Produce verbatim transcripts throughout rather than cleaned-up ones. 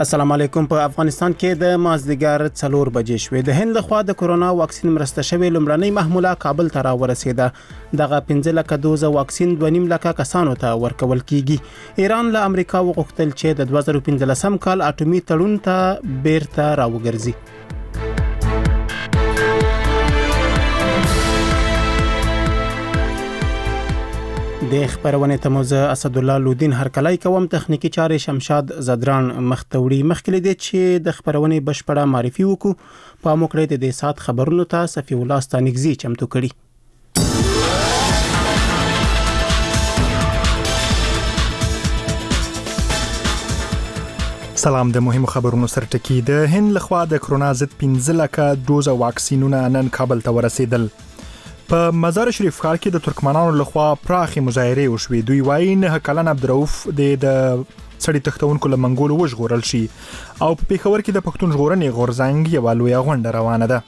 السلام علیکم. په افغانستان کې د مازدیګر څلور بجې شوې. د هند لخوا د کورونا واکسین مرسته شوی لومړنۍ محموله کابل ته راورسېده. دغه پنځه لکه دوزه واکسین دوه نیم لکه کسانو ته ورکول کیږي. ایران له امریکا وغوښتل چې د دوه زره پنځلسم کال اټومي تړون ته بیرته راوګرځي. د خبرونه تموزه اسد الله لودین هرکلای کوم. تخنیکی چارې شمشاد زدران مختوړي. مخکې دې چې د خبرونه بشپړه معرفي وکړو په موکړه د دې سات خبرونو ته صفی الله ستانګزي چمتو کړي. سلام. د مهمو خبرونو سرټکی. د هند لخوا د کرونا ضد پنځه لکه دوزه واکسینونه نن کابل ته ورسېدل. په مزار شریف ښار کې د ترکمنانو لخوا پراخي مظاهره وشوې. دوی وایي نه کلن عبدالرؤف د سړی تختونکو له منګولو وژغورل شي او په پیښور کې د پښتون ژغورنې غورځنګ یو لوی غونډه روانه ده.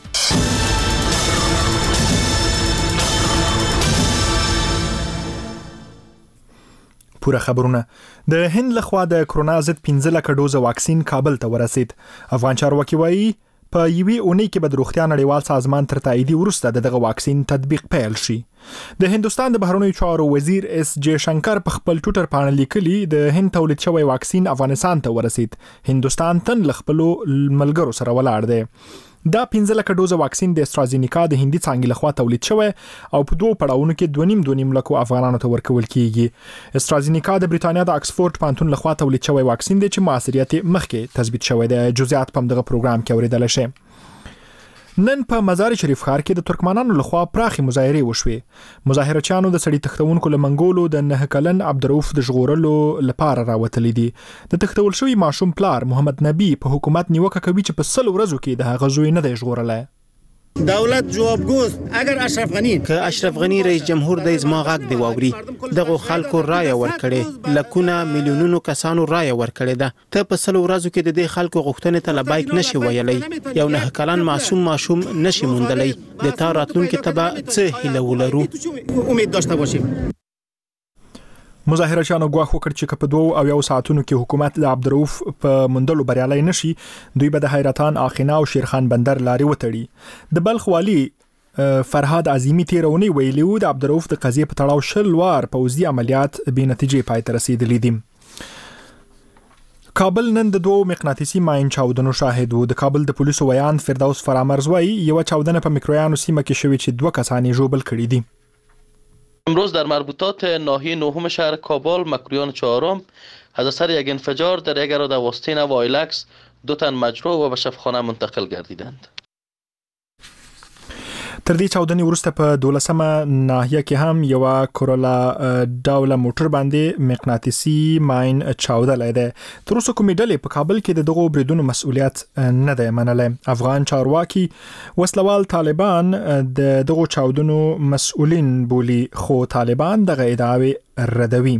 پوره خبرونه. د هند لخوا د کرونا ضد پنځه لکه دوزه واکسین کابل ته ورسید. افغان چارواکي وایي په یوې اونۍ کې به د روغتیا نړیوال سازمان تر تایید وروسته دغه واکسین تطبیق پیل شي. د هندستان د بهرنیو چارو وزیر اس جے شنکر په خپل ټوټر باندې لیکلي د هند تولید شوی واکسین افغانستان ته ورسید. هندستان تن لخپلو ملګرو سره ولاړ دی. دا پنځه لکه دوزه واکسین د استرازینیکا د هندي څانګې لخوا تولید شوی او په دوه پړاوونو کې دوه نیم دوه نیم لکو افغانانو ته ورکول کیږي. استرازینیکا د بریټانیا د اکسفورد پانتون لخوا تولید شوی واکسین دی چې موثریت مخکې تثبیت شوی دی. جزئیات په دغه پروګرام کې اوریدل شي. نن په مزار شریف ښار کې د ترکمنانو لخوا پراخي مظاهره وشوې. مظاهرچیانو د سړی تختونکو له منګولو د نه کلن عبدالرؤف د ژغورلو لپاره راوتلي دي. د تختول شوی ماشوم پلار محمد نبی په حکومت نیوکه کوي چې په سل ورځو کې د هغه زوی نه دی ژغورلی. دولت جوابګوست اگر اشرف غنی که اشرف غنی رئیس جمهور د ازما غاک دی واوري دغه خلکو رای ورکړي لکونه میلیونونو کسانو رای ورکړي ده. ته په سل ورځو کې د دې خلکو غوښتنې ته لبیک نشي ویلای. یو نه کلن معصوم ماشوم نشي موندلای. د تا راتلونکي ته به څه هیله ولرو. امید داشته باشیم. مظاهرچیانو ګواښ وکړ چې په دوه او یو ساعتونو کې حکومت د عبدالرؤف په موندلو بریالي نشي دوی به د حیرتان آخینا او شیرخان بندر لارې وتړي. د بلخ والی فرهاد عظیمی تیرونی ویلی و د عبدالرؤف د قضیې په تړاو شل وار پوځي عملیات بې نتیجې پای ته رسیدلي دي. کابل نن د دوه مقناطیسي ماین چاودنو شاهد و. د کابل د پولیسو ویان فردوس فرامرز وایي یو چاودنه په میکرویانو سیمه کې شوې چې دوه کسان یې ژوبل کړي دي. امروز در مربوطات ناحیه نهم شهر کابل مکرویان چهارم از اثر یک انفجار در یک اراده واسطین وایلکس دو تن مجروح و به شفاخانه منتقل گردیدند. تر دې چاودنې وروسته په دولسمه ناحیه کې هم یو کورولا ډوله موټر باندې مقناطیسي ماین چاودلی دی. تر اوسه کومې ډلې په کابل کې د دغو بریدونو مسؤلیت نه دی منلی. افغان چارواکي وسلوال طالبان د دغو چاودنو مسؤلین بولي خو طالبان دغه ادعاوې ردوي.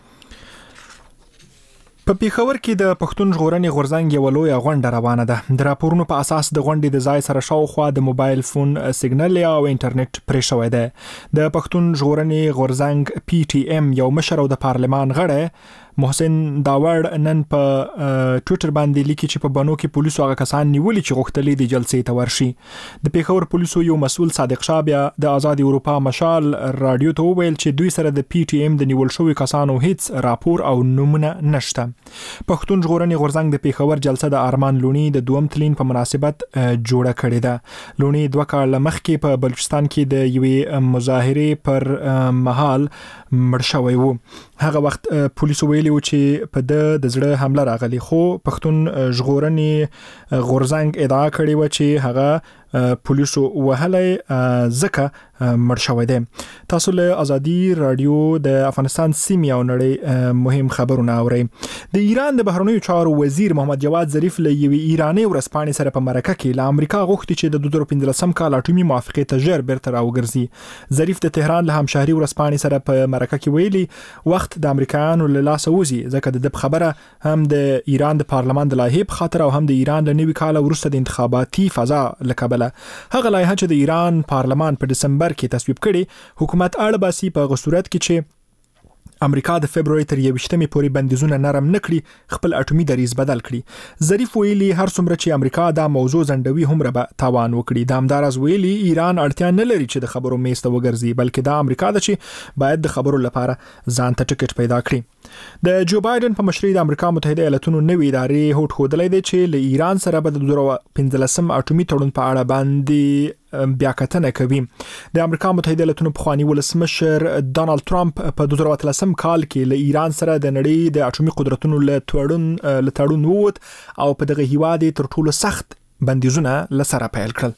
په پیښور کې د پښتون ژغورنې غورځنګ یو لوی غونډه روانه ده. د راپورونو په اساس د غونډې د ځای سره شاوخوا د موبایل فون سیګنل او انټرنیټ پرې شوی دی. د پښتون ژغورنې غورځنګ پی ټی ایم یو مشر او د پارلمان غړی محسن داوړ نن په ټویټر باندې لیکي چې په بانو کې پولیسو هغه کسان نیولي چې غوښتلي دي جلسې ته ورشي. د پیښور پولیسو یو مسؤل صادق شاه بیا د آزاد اروپا مشال رادیو ته وویل چې دوی سره د پی ټی ایم د نیول شوی کسانو هیڅ راپور او نمونه نشته. پښتون ژغورنې غورځنګ د پیښور جلسه د ارمان لونی د دوم تلین په مناسبت جوړه کړې ده. لونی دوه کاله مخکې په بلوچستان کې د یوې مظاهرې پر مهال مړ شوی و. هغه وخت پولیسو ویلي و چې په د زړه حمله راغلی خو پښتون ژغورنې غورځنګ ادعا کړې و چې هغه پولیسو وهلی ځکه مړ شوی دی. تاسو له ازادي رادیو د افغانستان سیمې او نړۍ مهم خبرونه اورئ. د ایران د بهرنیو چارو وزیر محمد جواد ظریف له یوې ایراني ورځپاڼې سره په مرکه کې له امریکا غوښتي چې د دوه زره پنځلسم کال اټومي موافقې ته ژر بیرته راوګرځي. ظریف د تهران له همشهري ورځپاڼې سره په مرکه کې ویلي وخت د امریکایانو له لاسه وځي ځکه د دې خبره هم د ایران د پارلمان د لایحې په خاطر او هم د ایران له نوي کال وروسته د انتخاباتي فضا له کبله. هغه لایحه چې د ایران پارلمان په دسمبر کې تصویب کړي حکومت اړ باسي په غو صورت کې چې امریکا د فبرवरी تر یوویشتمې پورې بندیزونه نرم نکړي خپل اټومي دریځ بدل کړي. ظریف ویلي هر څومره چې امریکا دا موضوع زندوي هم ربه تاوان وکړي. د همدارس ویلي ایران اړتیا نه لري چې د خبرو میز ته وګرځي بلکې دا امریکا ده چې باید د خبرو لپاره ځان ته ټیکټ پیدا کړي. د جو بایدن په مشرۍ د امریکا متحده ایالاتونو نوې ادارې هوډ ښودلی دی چې له ایران سره به د دوه زره پنځلسم اټومي تړون په اړه باندې بیا کتنه کوي. د امریکا متحده ایالاتونو پخوانی ولسمشر ډانلډ ټرمپ په دوه زره اتلسم کال کې له ایران سره د نړۍ د اټومي قدرتونو له تړون له تړون ووت او په دغه هیواد تر ټولو سخت بندیزونه لسره پیل کړل.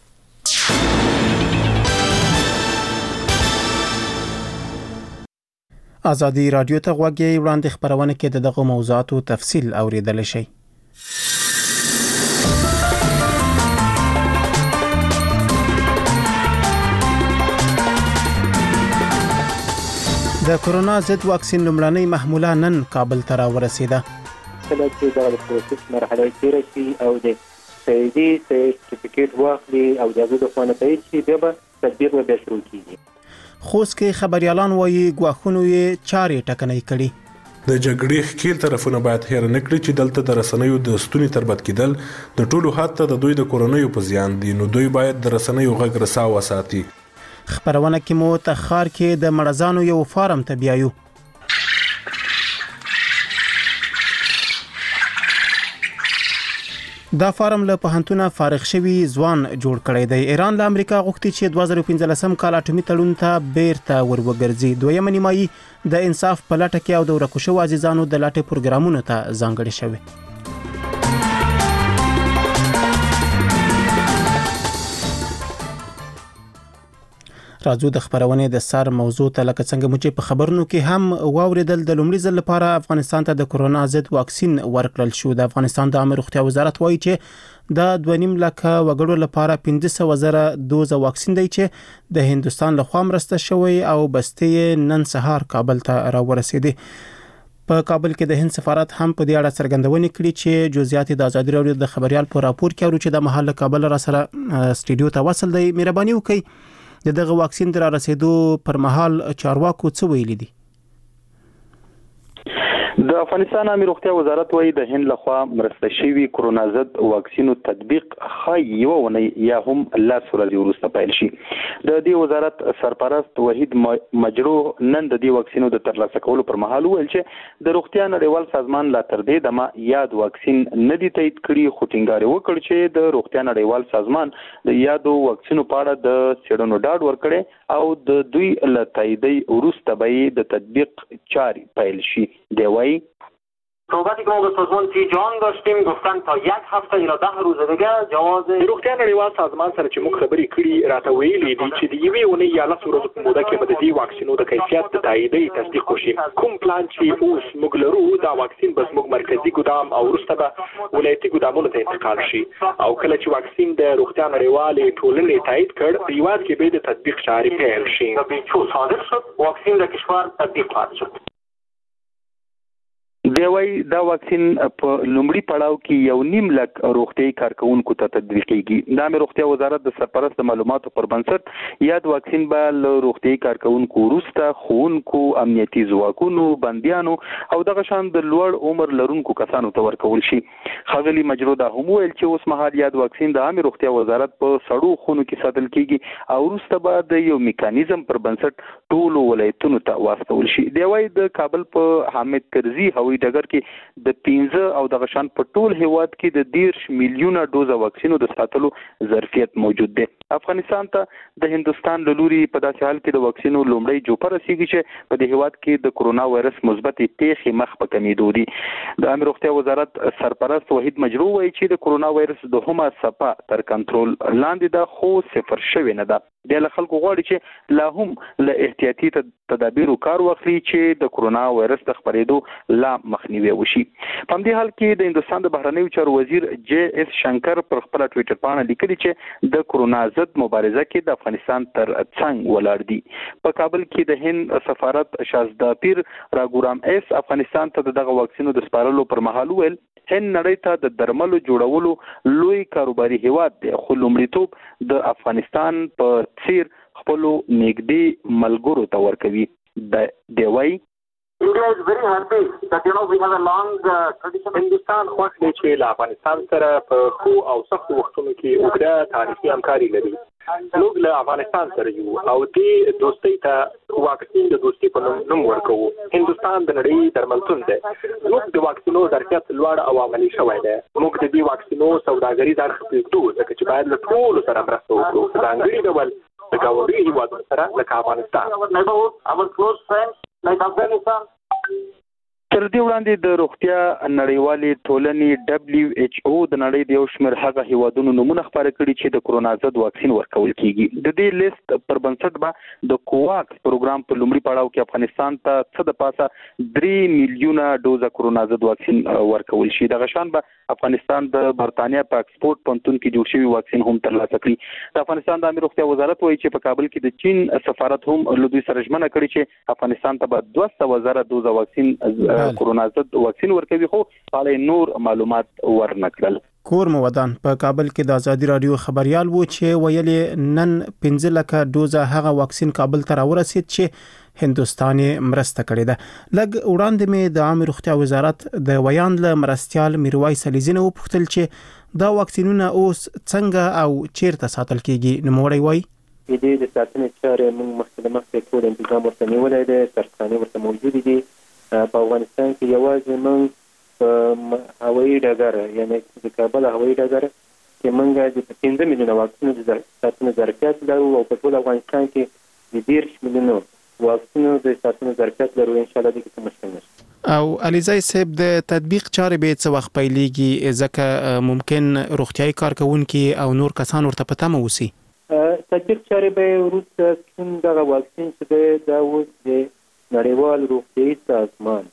ازادي رادیو ته غوږی وړاندې خبرونه کې د دغه موضوعاتو تفصیل اوریدل شي. د کورونا ضد واکسین لومړنۍ محموله نن کابل ته راورسیده. کله چې د پروسس مرحله تیره شي او د سیدي سرټیفیکیټ واخلي او د هغه د خوانه تایید شي بیا به تطبیق به شروع کیږي. خوست کې خبريالان وایي غواخونو یې چارې ټکنۍ کړي. د جګړې ښکیل طرفونه باید هیر نه کړي چې دلته د رسنیو د ستوني تربت کېدل د ټولو حتی د دوی د کورونیو په زیان دي، نو دوی باید د رسنیو غږ رسا وساتي. خبرونه کې مو تخار کې د مړزانو یو فارم ته بیایو. دا فارم له پوهنتونه فارغ شوی ځوان جوړ کړی دی. ایران له امریکا غوښتي چې دوه زره پنځلسم کال اټومي تړون ته بیرته وروګرځي. دویمه نیمایي د انصاف په لټه کې او د ورکو شوو عزیزانو د لټې پروګرامونو ته ځانګړې شوی. راځو د خبرونې د سر موضوع ته لکه څنګه مو چې په خبرونو کې هم واوریدل د لومړي ځل لپاره افغانستان ته د کورونا ضد واکسین ورکړل شو. د افغانستان د عامه روغتیا وزارت وایي چې د دوه نیم لکه وګړو لپاره پنځه سوه زره دوز واکسین دی چې د هندستان لخوا مرسته شوی او بستې نن سهار کابل ته راورسېدي. په کابل کې د هند سفارت هم په دې اړه څرګندونې کړې چې جزئیات د ازادي راډیو د خبريال په راپور کې ورو چې د محل کابل را سره سټډیو ته وصل دی. مهرباني وکړئ د دغه واکسین تر رسیدو پر مهال چارواکو څه ویلي دي؟ د افغانستان عامه روغتیا وزارت وايي د هند لخوا مرسته شوی کورونا ضد واکسینو تطبیق خای یو ونی یا هم الله سوري ورسته پیل شي. د دې وزارت سرپرست وحید مجرو نن د دې واکسینو د ترلاسه کولو پر مهال ویل چې د روغتیا نړیوال سازمان لا تر دې دمه یاد واکسین نه دی تایید کړی، خو ټینګار وکړ چې د روغتیا نړیوال سازمان د یادو واکسینو په اړه د څېړنو ډاډ ورکړي او د دوی له تاییدي ورسته به د تطبیق چاري پیل شي. دی وايي صحبتی که ما با سازمان سی جهان داشتیم گفتن تا یک هفته یا ده روز دیگه جواز روغتیا نړیوال سازمان سره چې موږ خبرې کړې راته ویلي دي چې د یوې اونۍ یا لس ورځو په موده کې به د دې واکسینو د کیفیت د تاییدي تصدیق وشي. کوم پلان چې اوس موږ لرو دا واکسین به زموږ مرکزي ګدام او وروسته به ولایتي ګدامونو ته انتقال شي او کله چې واکسین د روغتیا نړیوالې ټولنې تایید کړ په هیواد کې به د تطبیق چارې پیل شي. چو صادر شد واکسین در کشور تطبیق خواهد شد. دی وايي دا واکسین په لومړي پړاو کې یو نیم لک روغتيایي کارکونکو ته تطبیقېږي. د عامه روغتیا وزارت د سرپرست معلوماتو پر بنسټ یاد واکسین به له روغتيایي کارکونکو وروسته ښوونکو، امنیتي ځواکونو، بندیانو او دغه شان د لوړ عمر لرونکو کسانو ته ورکول شي. ښاغلي مجرو دا هم ویل چې اوس مهال یاد واکسین د عامه روغتیا وزارت په سړو خونو کې ساتل کیږي او وروسته به د یو میکانیزم پر بنسټ ټولو ولایتونو ته واستول شي. دی وايي د کابل په حامد کرزي هوایي ډګر کې د پنځه او د غشان په ټول هیواد کې د دیرش میلیونه ډوزه واکسینو د ساتلو ظرفیت موجود دی. افغانستان ته د هندستان له لوري په داسې حال کې د واکسینو لومړی جوپه رسیږي چې په دې هیواد کې د کورونا وایرس مثبتې پیښې مخ په کمیدو دي. د عامه روغتیا وزارت سرپرست وحید مجرو وایي چې د کورونا وایرس دوهمه څپه تر کنټرول لاندې ده خو صفر شوې نه ده. د خلکو غواړي چې لا هم له احتیاطي تدابیرو کار واخلي چې د کورونا وایرس د خپرېدو لا مخنیوي وشي. په دې حال کې د هندستان د بهرنیو چارو وزیر جے ایس شنکر پر خپل ټوئیټر باندې لیکلي چې د کورونا ضد مبارزه کې د افغانستان تر څنګ ولاړ دي. په کابل کې د هند سفارت شازدا پیر راګورام ایس افغانستان ته دغه واکسینو د سپارلو پر مهال ویل هند نړۍ ته د درملو جوړولو لوی کاروباري هیواد دی، خو لومړیتوب د افغانستان په څیر خپل نږدې ملګرو ته ورکوي. د دی وايي India is very happy that, you know, we have a long uh, tradition. هندوستان خوښ دی چې له افغانستان سره په ښو او سختو وختونو کې اوږده تاریخي همکاري لري. موږ له افغانستان سره یو او دې دوستۍ ته واکسین د دوستۍ په نوم نوم ورکوو. هندوستان د نړۍ درملتون دی. موږ د واکسینو ظرفیت لوړ او عملي شوی دی. موږ د دې واکسینو سوداګري اړخ پرېږدو ځکه چې باید له ټولو سره مرسته وکړو په ځانګړي ډول د ګاونډیو هېوادونو سره لکه افغانستان. Our neighborhood, our close friends like Afghanistan. تر دې وړاندې د روغتیا نړیوالې ټولنې دبليو ایچ او د نړۍ د یو شمېر هغه هیوادونو نمونه خبره کړي چې د کرونا ضد واکسین ورکول کیږي. د دې لیست پر بنسټ به د کوواکس پروګرام په لومړي پړاو کې افغانستان ته څه د پاسه درې میلیونه ډوزه کرونا ضد واکسین ورکول شي. دغه شان به افغانستان د برتانیا په اکسفورد پوهنتون کې جوړ شوی واکسین هم ترلاسه کړي. د افغانستان د امیر روغتیا وزارت وایي چې په کابل کې د چین سفارت هم له دوی سره ژمنه کړې چې افغانستان ته به دوه سوه زره ډوزه واکسین کرونا ضد واکسین ورکوي، خو حاله نور معلومات ورنکړل. کور مو ودان په کابل کې د ازادي رادیو خبريال وو چې ویلي نن پنځه لکه ډوزه هغه واکسین کابل ته راورسید چې هندوستان مرسته کړې ده. لږ وړاندې مې د عامه روغتیا وزارت د ویان له مرستيال میرویس علیزی نه وپوښتل چې دا واکسینونه اوس څنګه او چیرته ساتل کیږي. نوموړی وایي دې د ساتنې چارې موږ مخکې مخکې ټول انتظام ورته نیولای دی، سرخانه ورته موجود دي. په افغانستان کې یوازې موږ په هوایي ډګر یعنی د کابل هوایي ډګر کې موږ د پنځه میلیونه واکسینو د ساتنې ظرفیت لرو او په ټول افغانستان کې د دېرش میلیونو واکسینو د ساتنې ظرفیت لرو. ان شاء الله دې کې مشکل نشته. او علیزی صاحب د تطبیق چارې به څه وخت پیلېږي ځکه ممکن روغتیايي کارکونکي او نور کسان ورته پته مو وسی؟ تطبیق چارې به وروسته کوم دغه واکسین چې دا اوس د نړیوال روغتیايي سازمان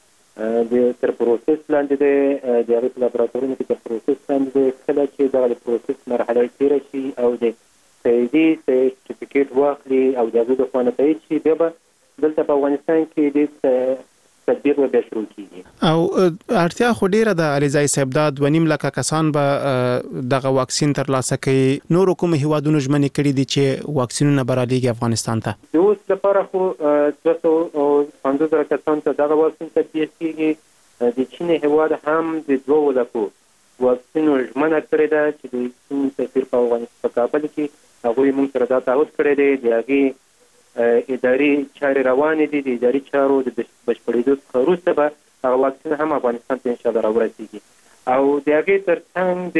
د تر پروسس لاندې دی، د هغې په لابراتوارونو کې تر پروسس لاندې دی. کله چې دغه د پروسس مرحله تېره شي او د تاییدي سرټیفیکیټ واخلي او د هغوی د خوا نه تایید شي، بیا به دلته په افغانستان کې د تطبیق به بیا شروع کیږي. او اړتیا خو ډیره ده علیزی صاحب، دا دوه نیم لکه کسان به دغه واکسین ترلاسه کوي. نور کوم هیوادونو ژمنې کړي دي چې واکسینونه به رالیږي افغانستان ته؟ د اوس لپاره خو دوه سوه پنځوس زره کسانو ته دغه واکسین تطبیق کیږي. د چین هیواد هم د دوه لکو واکسینو ژمنه کړې ده چې د چین سفیر په افغانستان په کابل کې هغوی موږ سره دا تعهد کړی دی. د هغې اداري چارې روانې دي. د اداري چارو د بشپړېدو څخه وروسته به هغه واکسین هم افغانستان ته انشاءالله راورسېږي. او د هغې تر څنګ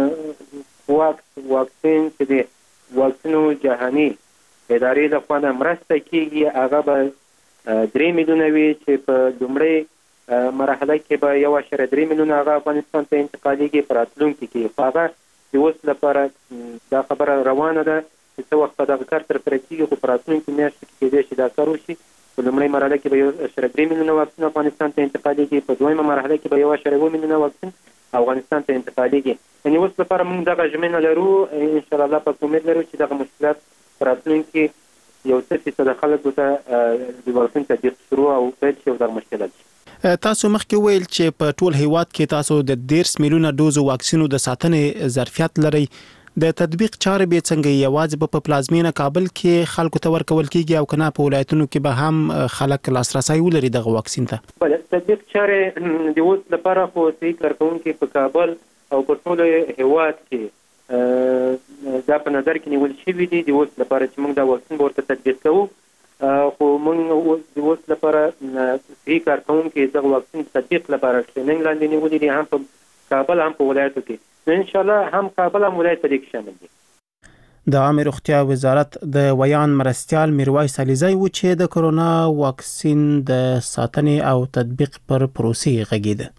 د واکس واکسین چې د واکسینو جهاني ادارې لخوا نه مرسته کېږي، هغه به درې میلیونه وي چې په لومړۍ مرحله کې به یو اعشاریه درې میلیونه هغه افغانستان ته انتقالېږي په راتلونکي کې. خو هغه د اوس لپاره دا خبره روانه ده چې څه وخت به دغه کار ترسره کېږي، خو په راتلونکي میاشتو کې کېدای شي دا کار وشي. په لومړۍ مرحله کې به یو اعشاریه درې میلیونه واکسین افغانستان ته انتقالېږي، په دویمه مرحله کې به یو اعشاریه اووه میلیونه واکسین افغانستان ته انتقالېږي. یعنې اوس لپاره موږ دغه ژمنه لرو. انشاءالله پاک امید لرو چې دغه مشکلات په راتلونکي یو څه فیصده خلکو ته د واکسین تطبیق شروع او پیل شي او دغه مشکلات شي. تاسو مخکې ویل چې په ټول هیواد کې تاسو د دېرش میلیونه ډوزو واکسینو د ساتنې ظرفیت لرئ. د تطبیق چارې به څنګه یوازې په پلازمینه کابل کې خلکو ته ورکول کیږي او کنه په ولایتونو کې به هم خلک لاسرسي ولري دغه واکسین ته؟ بله، تطبیق چارې د اوس لپاره خو صحي کارکوونکي په کابل او په ټول هیواد کې دا په نظر کې نیول شوي دي د اوس لپاره چې موږ دا واکسین به ورته تطبیق کوو. خو موږ د اوس لپاره صحي کارکوونکي دغه واکسین تطبیق لپاره ټریننګ لاندې نیولي دي، هم په کابل هم په ولایتو کې. نو ان شاء الله هم کابل هم ولایت په دې کې شامل دي. د عامه روغتیا وزارت د ویان مرستيال میرویس علیزی و چې د کرونا واکسین د ساتنې او تطبیق پر پروسې غږیده.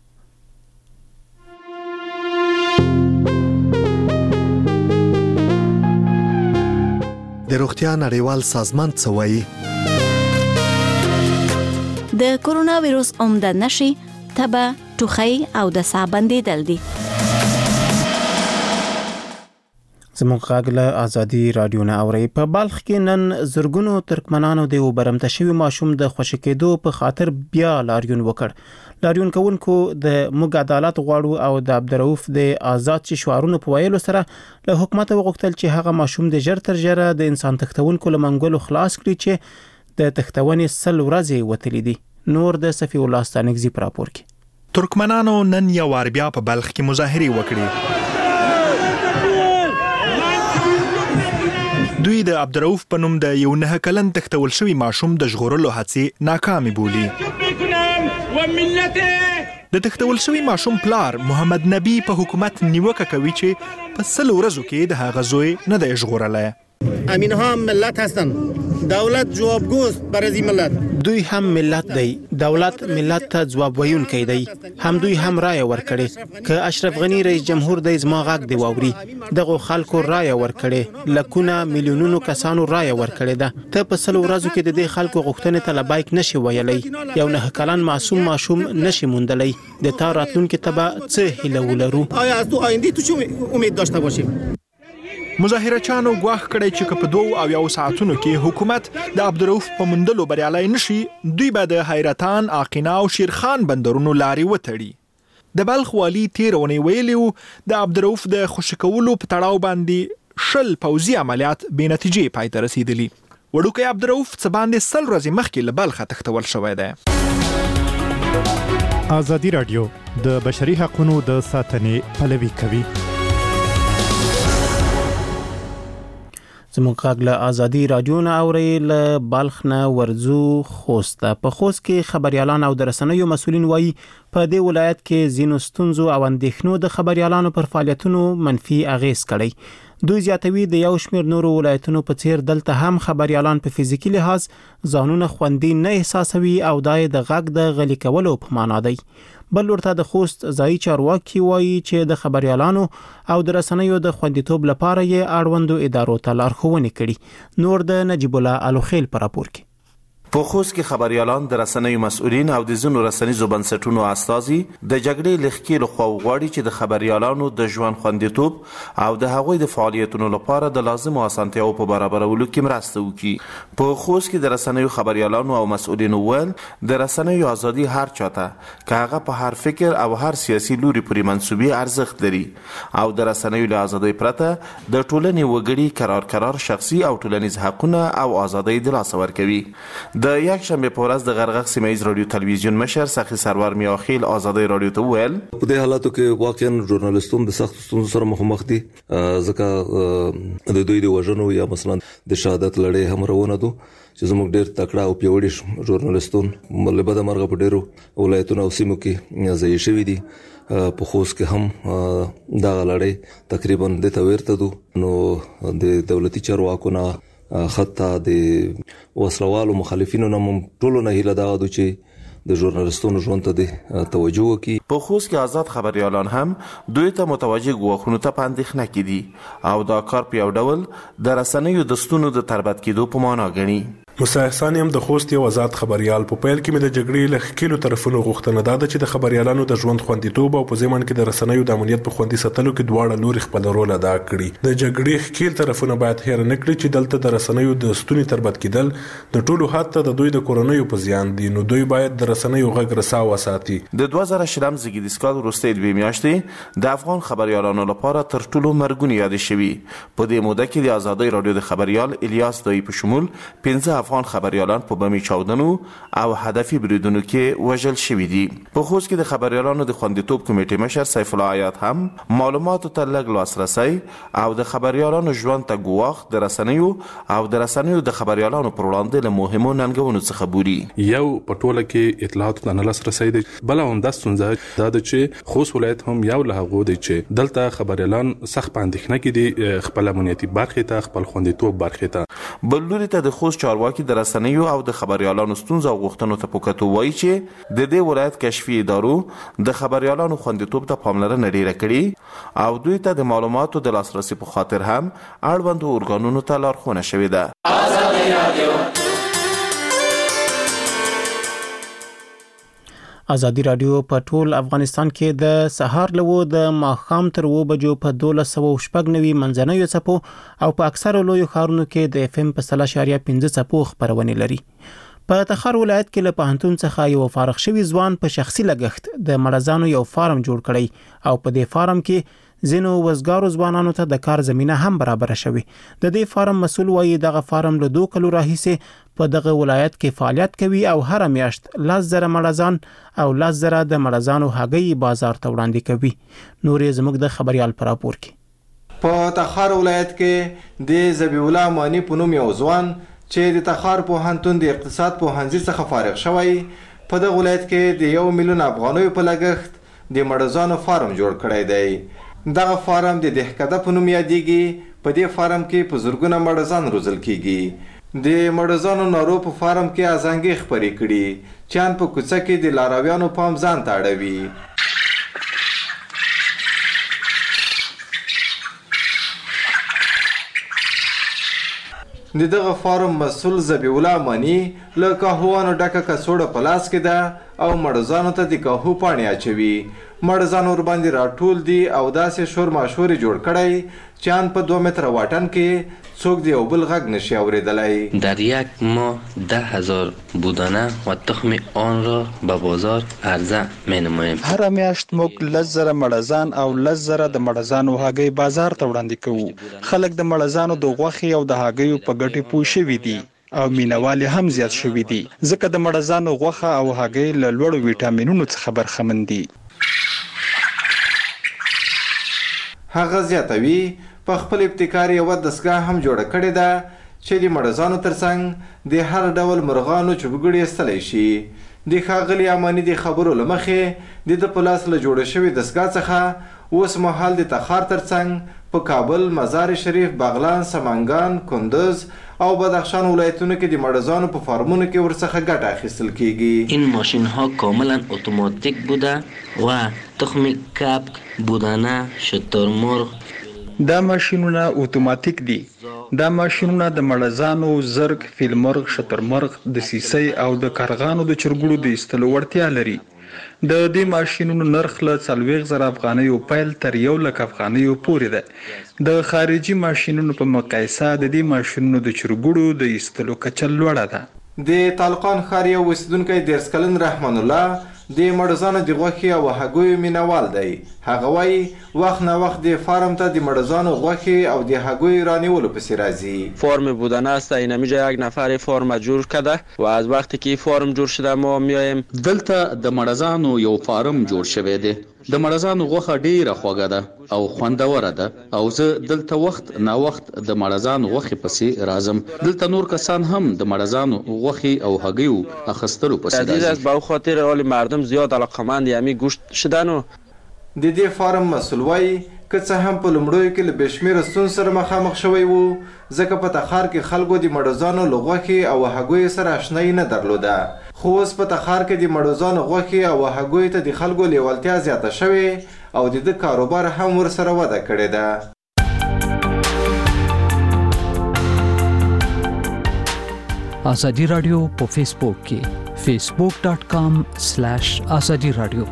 د روغتیا نړیوال سازمان څه وایي؟ د کرونا وایروس عمده نشي تبه، ټوخی او د ساه بندیدل دي. زموږ غږ له ازادي رادیو نه اوري. په بلخ کې نن زرګونو ترکمنانو د وبرمته شوی ماشوم د خوشی کېدو په خاطر بیا لاریون وکړ. لاریون کوونکو د موږ عدالت غواړو او د عبدالرؤف د آزاد چې شعارونو په ویلو سره له حکومت وغوښتل چې هغه ماشوم د ژر تر ژره د انسان تښتونکو له منګولو خلاص کړي چې د تښتونې سل ورځې وتلې دي. نور د صفی الله ستانکزی پر راپور کې. ترکمنانو نن یو وار بیا په بلخ کې مظاهرې وکړې. دوی د عبدالرؤف په نوم د یو نه کلن تښتول شوي ماشوم د ژغورلو هڅې ناکامې بولي. د تښتول شوي ماشوم پلار محمد نبی په حکومت نیوکه کوي چې په سلو ورځو کې د هغه زوی نه دی ژغورلی. امینها هم ملت هستن، دولت جوابگوست بر از این ملت. دوی هم ملت دی، دولت ملت ته ځواب ویونکی دی. هم دوی هم رایه ورکړې. که اشرف غنی رئیس جمهور دی زما غږ دی واوري. دغه خلکو رایه ورکړې، لکونه میلیونونو کسانو رایه ورکړې ده. ته په سلو ورځو کې د دې خلکو غوښتنې ته لبیک نشي ویلی. یو نه کلن معصوم ماشوم نشي موندلی. د تا راتلونکي ته به څه هیله ولرو؟ آیا از تو آینده تو چه امید داشته باشیم؟ مظاهرچیانو ګواښ کړی چې که په دوو او یو ساعتونو کې حکومت د عبدالرؤف په موندلو بریالی نشي، دوی به د حیرتان، آقینه او شیرخان بندرونو لارې وتړي. د بلخ والي تېره اونۍ ویلي و د عبدالرؤف د خوشي کولو په تړاو باندې شل پوځي عملیات بې نتیجې پای ته رسېدلي. وړوکی عبدالرؤف څه باندې سل ورځې مخکې له بلخه تښتول شوی دی. ازادي راډیو د بشري حقوقو د ساتنې پلوي کوي. زموږ غږ له ازادي راډیو نه اورئ. له بلخ نه ورځو خوست ته. په خوست کې خبريالان او د رسنیو مسؤلین وایي په دې ولایت کې ځینو ستونزو او اندېښنو د خبريالانو پر فعالیتونو منفي اغیز کړی. دوی زیاتوي د یو شمېر نورو ولایتونو په څیر دلته هم خبريالان په فزیکي لحاظ ځانونه خوندي نه احساسوي او دای د غږ د غلي کولو په معنا دی. بل ورته د خوست ځایي چارواکي وایي چې د خبريالانو او د رسنیو د خوندیتوب لپاره یې اړوندو ادارو ته لارښوونې کړي. نور د نجیب الله الوخیل پر راپور کې. په خوست کې خبريالان د رسنیو مسؤلین او د ځینو رسنیزو بنسټونو استازي د جګړې لخکې لخوا غواړي چې د خبريالانو د ژوند خوندیتوب او د هغوی د فعالیتونو لپاره د لازمو اسانتیاو په برابرولو کې مرسته وکړي. په خوست کې د رسنیو خبريالانو او مسؤلینو ویل د رسنیو ازادي هر چاته که هغه په هر فکر او هر سیاسي لوري پورې منسوبي ارزښت لري او د رسنیو له ازادۍ پرته د ټولنې وګړي قرار قرار شخصي او ټولنیز حقونه او ازادۍ د لاسه ورکوي. د یک شنبه په ورځ د غرغغ سیمه ییز رادیو تلویزیون مشر سخی سرور میاخیل ازادۍ رادیو ته ویل په دې حالاتو کې واقعا ژورنالیستون د سخت ستونزو سره مخامخ دي، ځکه د دوی د وژنو یا مثلا د شهادت لړۍ هم روانه ده چې زموږ ډېر تکړه او پیوړي ژورنالیستون ملبه د مرغه په ډېرو ولایتونو او سیمو کې ځای شوي دي. په خوست کې هم دا لړۍ تقریبا د تورته ده. نو د دولتي چارواکو نه خطه د وسلوالو مخالفینو نه ټولو نه هیله دا ده چې د ژورنالیستونو ژوند ته د توجه وکړي. په خوست کې آزاد خبريالان هم دوی ته متوجه غوښتنو ته پاندېښنه کړي او دا کار په یو ډول د رسنیو د ستونو د تربت کېدو په معنا ګڼي. موسی احسان هم د خوست یو آزاد خبريال په پیل کې مې د جګړې له ښکېلو طرفونو غوښتنه ده چې د خبريالانو د ژوند خوندیتوب او په ځمن کې د رسنیو د امنیت په خوندي ساتلو کې دواړه لوري خپل رول ادا کړي. د جګړې ښکېل طرفونه باید هېر نه کړي چې دلته د رسنیو د ستوني تربت کېدل د ټولو حتی د دوی د کورنیو په زیان دي. نو دوی باید د رسنیو غږ رسا وساتي. د دوه زره شلم زیږدیز کال وروستۍ دوې میاشتې د افغان خبريالانو لپاره تر ټولو مرګونې یادې شوي. په دې موده کې د ازادۍ رادیو د خبريال الیاس دایی په شمول پنځه افغان خبريالان په بمي چاودنو او هدفي بریدونو کې وژل شوي دي. په خوست کې د خبريالانو د خوندیتوب کمیټې مشر سیف الله حیات هم معلوماتو ته لږ لاسرسی او د خبريالانو ژوند ته ګواښ د رسنیو او د رسنیو د خبريالانو پر وړاندې له مهمو ننګونو څخه بولي. یو په ټوله کې اطلاعاتو ته نه لاسرسی دی، بل هم د ستونزه دا ده چې خوست ولایت هم یو له هغو دی چې دلته خبريالان سخت په اندېښنه کې دي خپل امنیتي برخې ته خپل خوندیتوب برخې ته. بل لوري ته د خوست چارواکي د رسنیو او د خبريالانو ستونزو او غوښتنو ته په کتو وایي چې د دې ولایت کشفي ادارو د خبريالانو خوندیتوب ته پاملرنه ډیره کړې او دوی ته د معلوماتو د لاسرسي په خاطر هم اړوندو ارګانونو ته لارښوونه شوې ده. ازادي راډیو په ټول افغانستان کې د سهار لوو د ماښام تر اوو بجو په دولس سوه شپږ نوي منځنیو څپو او په اکثرو لویو ښارونو کې د اف ام په سل اشاریه پنځه څپو خپرونې لري. په تخار ولایت کې له پوهنتون څخه یو فارغ شوی ځوان په شخصي لګښت د مړزانو یو فارم جوړ کړی او په دې فارم کې ځینو وزګارو ځوانانو ته د کار زمينه هم برابر شوي. د دې فارم مسول وایي دغه فارم له دوه کلو راهیسې په دغه ولایت کې فعالیت کوي او هر میاشت لس زره مړزان او لس زره د مړزانو هګۍ بازار ته وړاندې کوي. نورې زموږ د خبريال پر راپور کې په تخار ولایت کې د ذبیح الله مانی په نوم یو ځوان چې د تخار پوهنتون د اقتصاد پوهنځي څخه فارغ شوی په دغه ولایت کې د یو میلیون افغانیو په لګښت د مړزانو فارم جوړ کړی دی. دغه فارم د دهکده په نوم یادېږي. په دې فارم کې په زرګونه مړزان روزل کیږي. د مړزانو نارو په فارم کې ازانګې خپرې کړي چې ان په کوڅه کې د لارویانو پام ځان ته اړوي. د دغه فارم مسول ذبیح الله مانی له قهوانو ډکه کڅوړه په لاس کې ده او مړزانو ته د قهوه پاڼې اچوي. مړزان ور باندې راټول دي او داسې شور ماشور جوړ کړی چې ان په دوه متره واټن کې څوک دی او بل غږ نشي اوریدلای. در یک ماه ده هزار بودانه و تخم آن را به بازار عرضه می‌نماییم. هر میاشت موږ لس زره مړزان او لس زره د مړزانو هګۍ بازار ته وړاندې کوو. خلک د مړزانو د غوښې او د هګیو په ګټې پوه شوي دي او مینوالي هم زیات شوي دي ځکه د مړزانو غوښه او هګۍ له لوړو ویټامینونو څخه برخمن دي. هغه زیاتوي په خپل ابتکار یو دستګاه هم جوړه کړې ده چې د مړزانو ترڅنګ د هر ډول مرغانو چوبګړي استلی شي. د ښاغلي اماني د خبرو له مخې د ده په لاس له جوړه شوې دستګاه څخه اوس مهال د تخار ترڅنګ په کابل، مزار شریف، بغلان، سمنګان، کندز او بدخشان ولایتونو کې د مړزانو په فارمونو کې ورڅخه ګټه اخیستل کیږي. این ماشین ها کاملا اتوماتیک بوده و تخم کبک، بودانه، شترمرغ دا ماشینونه اتوماتیک دي. دا ماشینونه د مړزانو، زرګ، فیلمرغ، شترمرغ، د سیسۍ او د کارغانو د چرګوړو د ایستلو وړتیا لري. د دې ماشینونو نرخ له څلوېښت زره افغانیو پیل تر یو لک افغانیو پورې ده. د خارجي ماشینونو په مقایسه د دې ماشینونو د چرګوړو د ایستلو کچه لوړه ده. د طالقان ښار یو اوسیدونکی دېرش کلن رحمان الله د مړزانو د غوښې او هګیو مینوال دی. هغه وایي وقت نه وقت د فارم ته د مړزانو غوښې او د هګیو رانیولو پسې راځي. فرم بودنه است این اینجا یک نفر فرم جور کرده و از وقتی که فرم جور شده ما میایم. دلته د مړزانو یو فارم جوړ شوی دی. د مړزانو غوښه ډیره خوږه ده او خوندوره ده او زه دلته وخت نه وخت د مړزانو غوښې پسې راځم. دلته نور کسان هم د مړزانو غوښې او هګیو اخیستلو پسې راځي. عزیز است به خاطر حال مردم زیاد علاقمند یمی گوشت شدن و د دې فارم مسئول وایي که څه هم په لومړیو کې له بې شمېره ستونزو سره مخامخ شوی و ځکه په تخار کې خلکو د مړزانو له غوښې او هګیو سره اشنایي نه درلوده. خو اوس په تخار کې د مړزانو غوښې او هګیو ته د خلکو لیوالتیا زیاته شوې او د ده کاروبار هم ورسره وده کړې ده. ازادي رادیو په فیسبوک کې فیسبوک ډاٹ کام سلیش ازادي رادیو.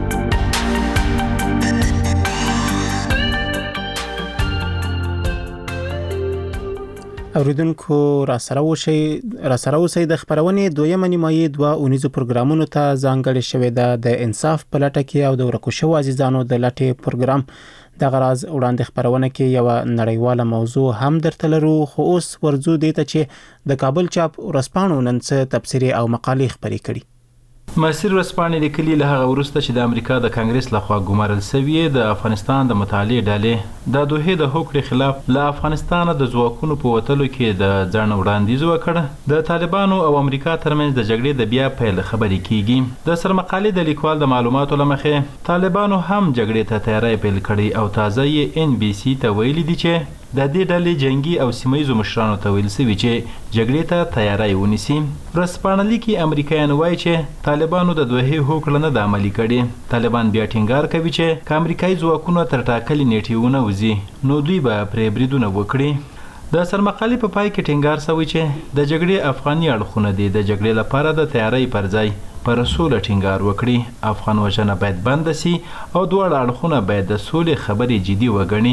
اوریدونکو را سره اوسئ را سره اوسئ د خبرونې دویمه نیمایي دوه اونیزو پروګرامونو ته ځانګړې شوې ده. د انصاف په لټه کې او د ورکو شوو عزیزانو د لټې پروګرام دغه راز وړاندې خبرونه کې یو نړیواله موضوع هم درته لرو. خو اوس ورځو دې ته چې د کابل چاپ ورځپاڼو نن څه تبصرې او مقالې خپرې کړي. مسیر ورځپاڼې لیکلي له هغه وروسته چې د امریکا د کانګرس لخوا ګمارل شوې د افغانستان د مطالعې ډلې د دوحې د هوکړې خلاف له افغانستان د ځواکونو په وتلو کې د ځان وړاندیز وکړ. د طالبانو او امریکا ترمنځ د جګړې د بیا پیل خبرې کیږي. د سرمقالې د لیکوال د معلوماتو له مخې طالبانو هم جګړې ته تیاری پیل کړی او تازه یې ان بي سي ته ویلي دي چې د دې ډلې جنگي او سیمایي مشرانو ته ویل شوي چې جګړې ته تیاری ونیسي. ورځپاڼه لیکي امریکایان وایي چې طالبانو د دوحې هوکړه نه ده عملي کړې. طالبان بیا ټینګار کوي چې که امریکایي ځواکونه تر ټاکلې نیټې ونه وځي نو دوی به پرې بریدونه وکړي. د سرمقالې په پای کې ټینګار شوی چې د جګړې افغاني اړخونه دي د جګړې لپاره د تیاری پر ځای پر سوله ټینګار وکړي. افغان وژنه باید بنده سي او دواړه اړخونه باید د سولې خبرې جدي وګڼي.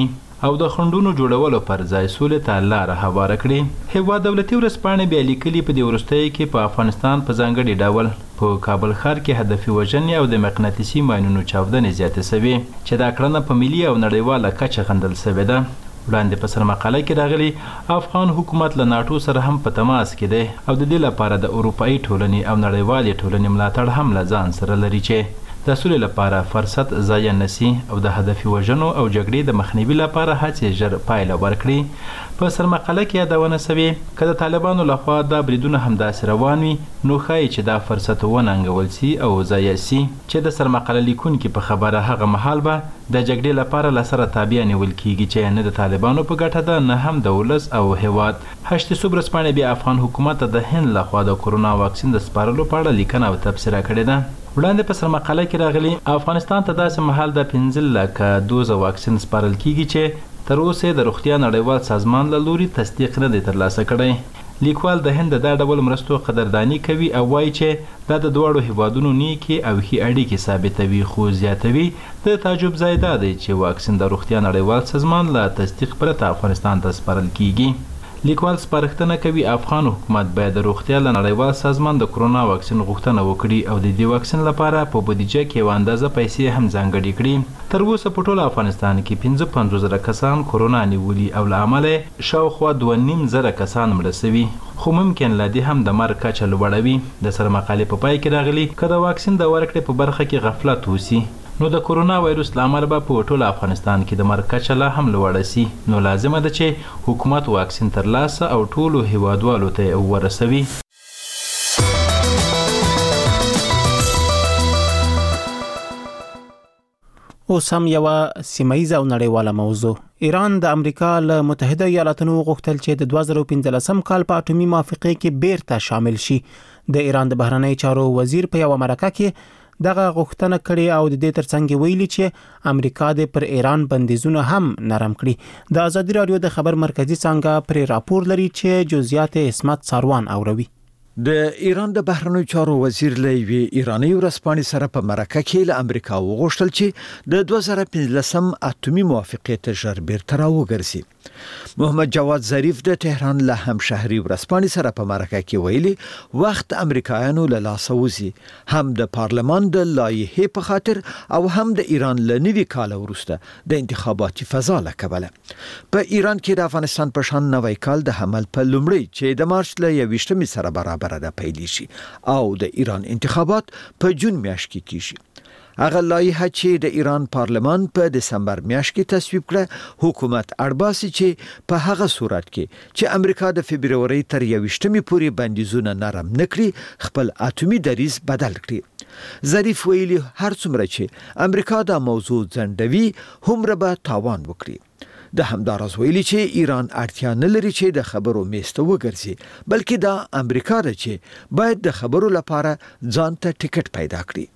او د خندونو جوړولو پر ځای سولې ته لاره هواره کړي. هیواد دولتي ورځپاڼې بیا لیکلي په دې وروستیو کې په افغانستان په ځانګړي ډول په کابل ښار کې هدفي وژنې او د مقناطیسي ماینونو چاودنې زیاتې سوي چې دا کړنه په ملي او نړیواله کچه غندل سوې ده. وړاندې په سرمقاله کې راغلي افغان حکومت له ناټو سره هم په تماس کې دی او د دې لپاره د اروپایي ټولنې او نړیوالې ټولنې ملاتړ هم له ځان سره لري چې د سولې لپاره فرصت ضایع نشي او د هدفي وژنو او جګړې د مخنیوي لپاره هڅې ژر پایله ورکړي. په سرمقاله کې یادونه سوې که د طالبانو لخوا دا بریدونه همداسې روان وي نو ښایي چې دا فرصت وننګول سي او ضایع سي چې د سرمقاله لیکونکي په خبره هغه مهال به د جګړې لپاره له سره تابع نیول کیږي چې نه د طالبانو په ګټه ده نه هم د ولس او هیواد. هشت صبح ورځپاڼې بیا افغان حکومت د هند لخوا د کورونا واکسین د سپارلو په اړه لیکنه او تبصره کړې ده. وړاندې په سرمقاله کې راغلي افغانستان ته داسې مهال د پنځه لکه دوزه واکسین سپارل کیږي چې تر اوسه د روغتیا نړیوال سازمان له لوري تصدیق نه دی ترلاسه کړی. لیکوال د هند دا ډول مرستو قدردانی کوي او وایي چې دا د دواړو هیوادونو نیکي او ښې اړیکې ثابتوي خو زیاتوي د تعجب ځای دا دی چې واکسین د روغتیا نړیوال سازمان له تصدیق پرته افغانستان ته سپارل کیږي. لیکوال سپارښتنه کوي افغان حکومت باید د روغتیا له نړیوال سازمان د کرونا واکسین غوښتنه وکړي او د دې واکسین لپاره په بودیجه کې یوه اندازه پیسې هم ځانګړې کړي. تر اوسه په ټول افغانستان کې پنځه پنځوس زره کسان کرونا نیولي او له امله شاوخوا دوه نیم زره کسان مړه سوي خو ممکن لا دې هم د مرګ کچه لوړوي. د سرمقالې په پای کې راغلي که د واکسین د ورکړې په برخه کې غفلت وسي نو د کورونا وایروس له امله به په ټول افغانستان کې د مرګ کچه لا هم لوړه سي. نو لازمه ده چې حکومت واکسین ترلاسه او ټولو هیوادوالو ته ورسوي. اوس هم یوه سیمهیزه او نړیواله موضوع. ایران د امریکا له متحده ایالاتونو غوښتل چې د دوه زره پنځلسم کال په اټومي موافقې کې بیرته شامل شي. د ایران د بهرنی چارو وزیر په یوه مرکه کې دغه غوښتنه کړې او د دې ترڅنګ ویلي چې امریکا د پر ایران بندیزونه هم نرم کړي. د ازادي رادیو د خبر مرکزی څنګه پر راپور لري چې جزئیات اسمت ساروان اوروي. د ایران د بهرنیو چارو وزیر لوی ایرانی ورځپاڼې سره په مرکه کې له امریکا وغوښتل چې د دوه زره پنځلسم اټومي موافقې ته ژر بیرته راوګرځي. محمد جواد ظریف د تهران له همشهري ورځپاڼې سره په مرکه کې ویلي وخت امریکایانو له لاسه وځي هم د پارلمان د لایحې په خاطر او هم د ایران له نوي کال وروسته د انتخاباتي فضا له کبله. په ایران کې د افغانستان په شان نوی کال د حمل په لومړی چې د مارچ له یوویشتمې سره برابر ده پیل شي او د ایران انتخابات په جون میاشت کې کیږي. هغه لایحه چې د ایران پارلمان په دسمبر میاشت کې تصویب کړه حکومت اړباسي چې په هغه صورت کې چې امریکا د فبرवरी تر یوویشتمې پورې بندیزونه نرم نکړي خپل اټومي دریځ بدل کړي. ظریف ویلي هر څومره چې امریکا دا موضوع ځنډوي هومره به تاوان وکړي. د همداراز ویلي چې ایران اړتیا نه لري چې د خبرو میسته وګرځي بلکې دا امریکا ده چې باید د خبرو لپاره ځان ته ټیکټ پیدا کړي.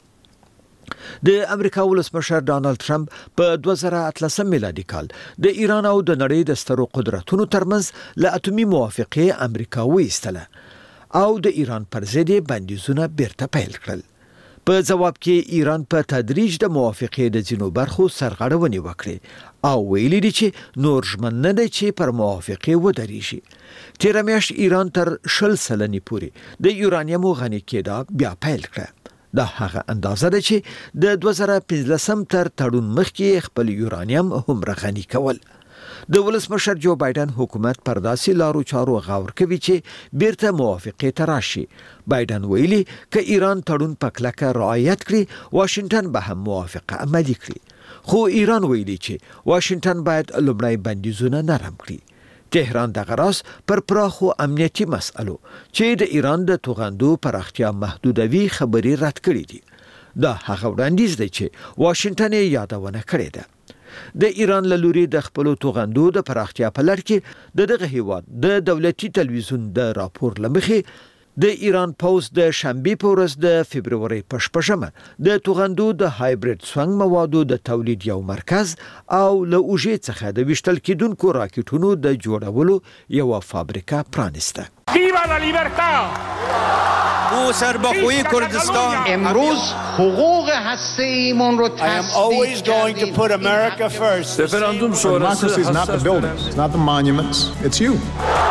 د امریکا ولسمشر ډانلډ ټرمپ په دوه زره اتلسم میلادي کال د ایران او د نړۍ د سترو قدرتونو ترمنځ له اټومي موافقې امریکا وایستله او د ایران پر ضد بندیزونه بیرته پیل کړل. په جواب کې ایران په تدریج د موافقې د ځینو برخو سرغړونې وکړې او ویلي دي چې نور ژمن نه دی چې پر موافقې ودرېږي. تېره میاشت ایران تر شل سلنې پورې د یورانیمو غني کېدا بیا پیل کړه. دا هغه اندازه ده چې د دوه زره پنځلسم تر تړون مخکې خپل یورانیم هم غني کول. د ولسمشر جو بایدن حکومت پر داسې لارو چارو غور کوي چې بیرته موافقې ته راشي. بایدن ویلي که ایران تړون په کلکه رعایت کړي واشنگټن به هم موافقه عملي کړي خو ایران ویلي چې واشنگټن باید لومړی بندیزونه نرم کړي. تهران دغه راز پر پراخو امنیتي مسئلو چې د ایران د توغندو پراختیا محدودوي خبرې رد کړې دي. دا هغه وړاندیز دی چې واشنگټن یې یادونه کړې ده. د ایران له لوري د خپل توغندو د پراختیا په لړ کې د دغه هیواد د دولتي تلویزیون د راپور لمخې د ایران پوز د شنبې په ورځ د فبرवरी په شپږمه د توغندو د هایبرید سونګ موادو د تولید یو مرکز او له اوژې څخه د وشتل کېدونکو راکټونو د جوړولو یو فابریکه پرانیسته. Viva la libertad! او سربخوی کردستان امروز حقوق هسته ایمان رو I am always going to put America first. رفراندوم Democracy is not the buildings, it's not the monuments, it's you.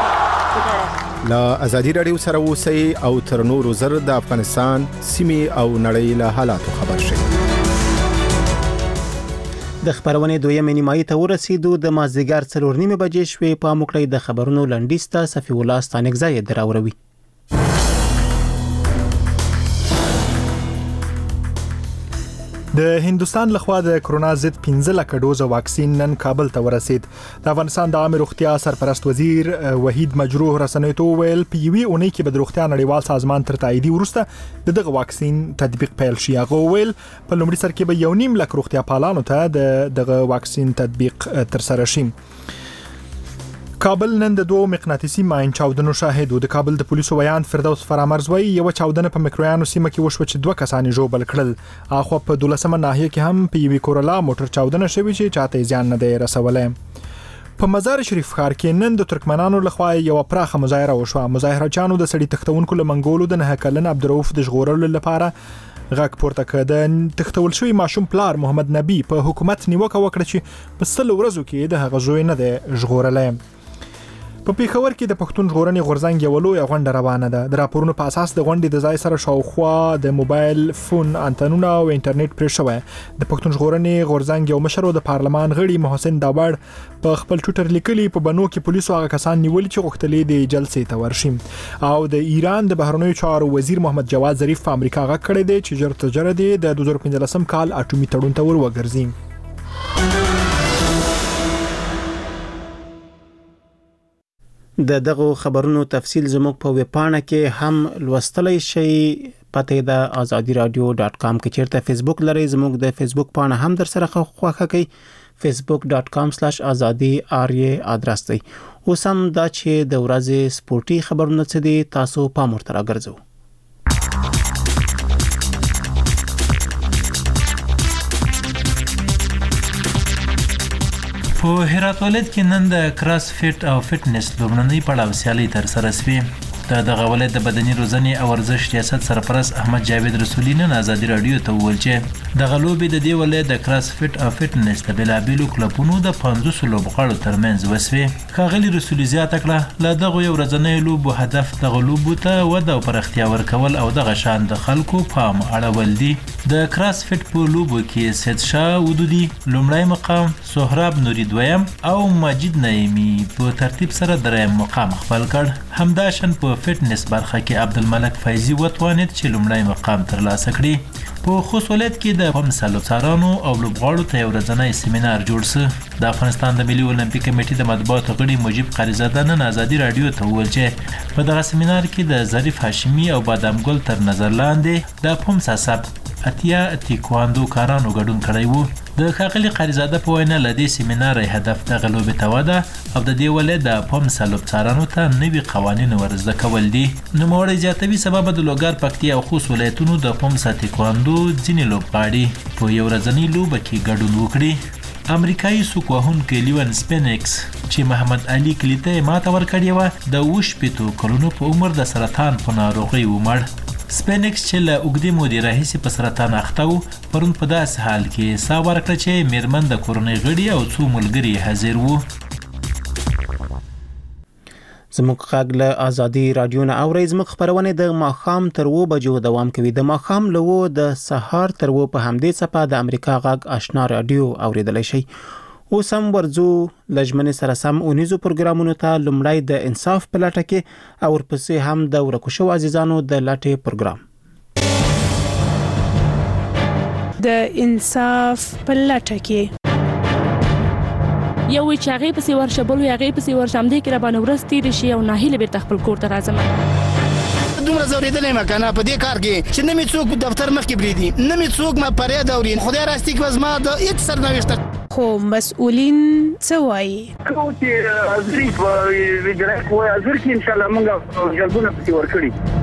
لا ازادي رادیو سره اوسئ او تر نورو زر د افغانستان سیمې او نړۍ له حالاتو خبر شئ. د خبرونې دویمه نیمایي ته ورسېدو د مازدیګر څلور نیمې بجې شوې په موکړی د خبرونو لنډیز ته صفي الله ستانکزی دراوروي. د هندستان لخوا د کرونا ضد پنځه لک ډوز واکسین نن کابل ته ورسید. د افغانستان د عامه روغتیا سرپرست وزیر وحید مجروح رسنیو ته ویل په یوې اونۍ کې به د روغتیا نړیوال سازمان تر تایید وروسته دغه واکسین تطبیق پیل شي. هغه ویل په لومړي سر کې به یو نیم لک روغتیا پالانو ته د دغه واکسین تطبیق تر سره شي. کابل نن د دوه مقناطیسي ماین چاودنو شاهد و. د کابل د پولیسو ویان فردوس فرامرز وایي یو چاودنه په مکرویانو سیمه کې وشو چې دوه کسان ژوبل کړل. اخو په دولسمه ناحیه کې هم په یوې کورولا موټر چاودنه شوې چې چاته ځان نه دی رسولی. په مزار شریف ښار کې نن د ترکمنانو لخوا یو پراخه مظاهره وشوه. مظاهرچیانو د سړي تختونکو له منګولو د نه کلن عبدالرؤف د ژغورلو لپاره غږ پورته کړ. د تختول شوی ماشوم پلار محمد نبی په حکومت نیوکه وکړه چې په سل ورځو کې د هغه زوی نه دی ژغورلی. په پیښور کې د پښتون ژغورنې غورځنګ یو لوی غونډه روانه ده. د راپورونو په اساس د غونډې د ځای سره شاوخوا د موبایل فون انټنونه او انټرنیټ پرې شوی. د پښتون ژغورنې غورځنګ یو مشر د پارلمان غړي محسن داوړ په خپل ټویټر لیکلي په بنو کې پولیسو هغه کسان نیولي چې غوښتلې د جلسې ته ورشي. او د ایران د بهرنیو چارو وزیر محمد جواد ظریف په امریکا غږ کړی دی چې ژر تر ژره د دوه زره پنځلسم کال اټومي تړون ته ور وګرځي. د دغه خبرونو تفصیل زموږ په ویب پاڼه کې هم لوستلی شئ. پته د آزادی رادیو ډاٹ کام کې چیرته فیسبوک لري زموږ د فیسبوک پاڼه هم در سره خوښه کړئ. facebook dot com slash azadi اریا ادرس دی. اوس هم دا چې د ورځې سپورتي خبرونه څه دي تاسو پام ورته راګرځو. په هرات ولایت کې نن د کراس فټ او فټنس لوبنۍ پړاو سیالي تر سره شوې. د دغه ولایت د بدني روزنې او ورزش ریاست سرپرست احمد جاوید رسولي نن آزادي رادیو ته وویل چې دغه لوبې د دې ولایت د کراس فټ او فټنس د بېلابېلو کلبونو د پنځوس لوبغاړو ترمنځ وسوې. ښاغلي رسولي زیاته کړه له دغه یو ورځنیو لوبو هدف دغه لوبو ته وده او پراختیا ورکول او دغه شان د خلکو پام اړول دي. د کراس فټ په لوبو کې سید شاه ودودي لومړی مقام، سهراب نوري دویم او ماجد نعیمي په ترتیب سره دریم مقام خپل کړ. همداشان په فټنس برخه کې عبدالملک فیضی وتوانید چې لومړی مقام ترلاسه کړي. په خوست ولایت کې د پمسلو څارانو او لوبغاړو ته یو ورځنی سیمینار جوړ شو. د افغانستان د ملي اولمپیک کمیټې د مطبوعاتو غړي مجيب قریزاده نن آزادي رادیو ته وویل چې په دغه سیمینار کې د ظریف هاشمي او بادام ګل تر نظر لاندې د پمسا سب اتیا تیکواندو کارانو ګډون کړی وو. د ښاغلي قریزاده په وینا له دې سیمینار هدف دغه لوبې ته وده او د دې ولایت د پمسا لوبڅارانو ته نوي قوانین ورزده کول دي. نوموړی زیاتوي سبب د لوګر پکتیا او خوست ولایتونو د پمسا تیکواندو ځینې لوبغاړي په یو ورځنۍ لوبه کې ګډون وکړي. امریکایي سوک وهونکی لیون سپینکس چې محمد علي کلیته ماته ورکړې وه د اووه شپېتو کلونو په عمر د سرطان په ناروغۍ ومړ. سپینکس چې له اوږدې مودې راهیسې په سرطان اخته و پرون په داسې حال کې ساه ورکړه چې میرمن د کورنۍ غړي او څو ملګري حاضر وو. زموږ غږ له آزادي رادیو نه اورئ. زموږ خبرونه د ماښام تر اووه بجو دوام کوي. د ماښام له اووه د سهار تر اووه په همدې څپه د امریکا غږ آشنا رادیو اوریدلی شئ. اوس هم ورځو لژمنې سره سم اونیزو پروګرامونو ته. لومړی د انصاف په لټه کې او ورپسې هم د ورکو شوو عزیزانو د لټې پروګرام. د انصاف په لټه کې یو چې هغه پسې ورشه بل هغه پسې ورشه هم دې کې را باندې ورس تیر شي او ناهیله بیرته خپل کور ته راځم. دومره زوریدلې ما کنه په دې کار کې چې نه می څوک دفتر مخ کې بریدي نه می څوک ما پرې دوري خدای راستي کې زما د هیڅ سرنوشت خو مسؤلین څه وایي کوم چې ازري په ویډرا کوه ازر کې ان شاء الله موږ جلبونه پسې ورکړي.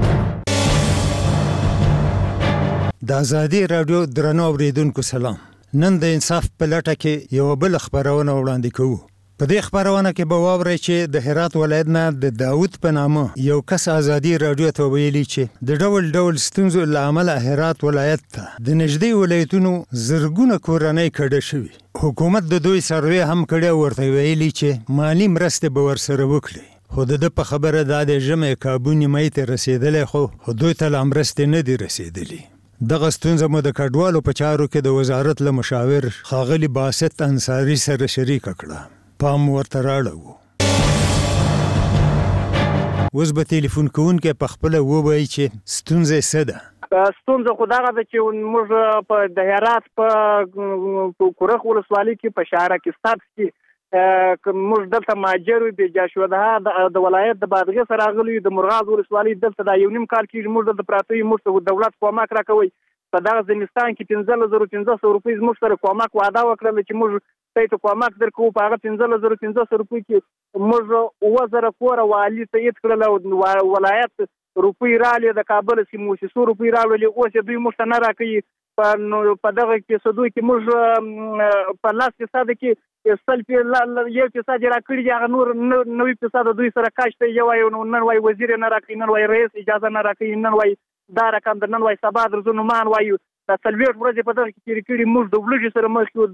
د آزادي رادیو درنو اوریدونکو سلام. نن د انصاف په لټه کې یو بل خبرونه وړاندې کوو. په دې خبرونه کې به واورئ چې د هرات ولایت نه د داوود په نامه یو کس ازادي رادیو ته ویلي چې د ډول ډول ستونزو له امله هرات ولایت ته د نږدې ولایتونو زرګونه کورنۍ کډه شوي. حکومت د دوی سروې هم کړی، ورته ویلي چې مالی مرستې به ورسره وکړي، خو د په خبره دا د ژمي کابو نیمایي ته رسیدلی، خو دوی ته لا مرستې نه دي رسیدلي. دغه ستونزه مو د کډوالو په چارو کې د وزارت له مشاور ښاغلي باسط انصاري سره شریکه کړه. پام ورته راړو. اوس به تلیفون کوونکی په خپله ووایي چې ستونزه څه ده. ستونزه خو دغه ده چې موږ په د هرات په کورخ ولسوالۍ کې په شهره کې سبز کې موږ دلته ماجر وي بې جاشوده د ولایت د بادغیس راغلي د مرغاز ولسوالۍ دلته دا یو نیم کال کېږي موږ دلته پراته یو، موږ ته دولت کومک راکوي. په دغه زمستان کې پنځلس زره پنځه سوه روپۍ زموږ سره کومک وعده وکړله چې موږ ته ته کومک درکوو. په هغه پنځلس زره پنځه سوه روپۍ کې موږ اووه زره کوره والي تایید کړل او ولایت روپۍ راغلې، د کابل سیمې موسسو روپۍ راغلې، اوس یې دوی موږ ته نه راکوي. په دغه فیصدو کې موږ په لاس فیصده کې سل یو فیصد یې راکړي دي، هغه نور نوي فیصده دوی سره کاش ته یو وایي، نن وایي وزیر یې نه راکوي، نن وایي رئیس اجازه نه راکوي، نن وایي دا رقم ده، نن وایي سبا درځو نومان وایي. دا څلوېښت ورځې په دغه کې تېرې کړي، موږ د وریجو سره مخ کړو،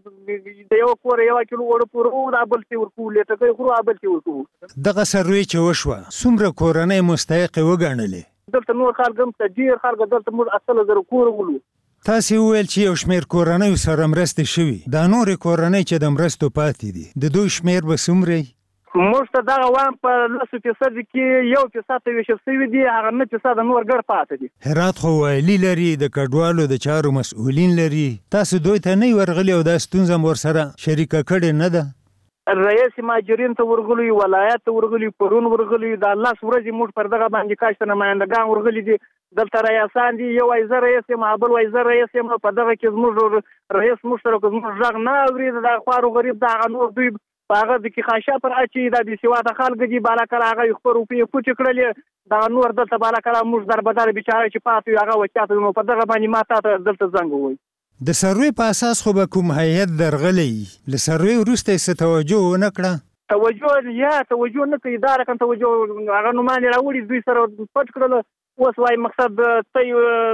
دغه د یوه کوره یوه کیلو اوړه پورې دا بل څه ورکوو، لیټکۍ خورو بل څه ورکوو. دغه سروې چې وشوه څومره کورنۍ مستحقې وګڼلې؟ دلته نور خلک هم ته ډېر خلک دلته موږ اتلس زره کوره ولو. تاسې وویل چې یو شمېر کورنیو سره مرستې شوي، دا نورې کورنۍ چې د مرستو پاتې دي د دوی شمېر به څومره وي؟ موږ ته دغه وایم په لسو فیصد کې یو فیصد ته ویشل شوي دي، هغه نه فیصد نور ګډ پاتې دي. هرات خو والي لري، د کډوالو د چارو مسؤلین لري، تاسو دوی ته نه ورغلي او دا ستونزه مو ورسره شریکه کړې نه ده؟ رئیس ماجرین ته ورغلي، ولایت ته ورغلي، پرون ورغلي، دا لس ورځې موږ پر دغه باندې کاشته نمایندګان ورغلي دي. دلته رئیسان دي، یو وایي زه رئیس یم، بل وایي زه رئیس یم. په دغه کې زموږ رئیس موږ سره زموږ غږ نه اوري، د خوارو غریب د هغه نور دوی په هغه د کې خاشه پر اچي، دا بې سواده خلک دي، بالاکره هغه یې خپل روپۍ پوټې کړلې، دغه نور دلته بالاکره موږ دربدر بیچاره چې پاتې وي هغه وچاته وي. په دغه باندې ما تا ته دلته زنګ ووایي. د سروې په اساس خو به کوم هیئت درغلی، له سروې وروسته یې څه توجه ونه کړه؟ توجه یا توجه نه کوي، دا رقم توجه هغه نومان یې راوړي دوی سره پټ کړل. اوس وایي مقصد ته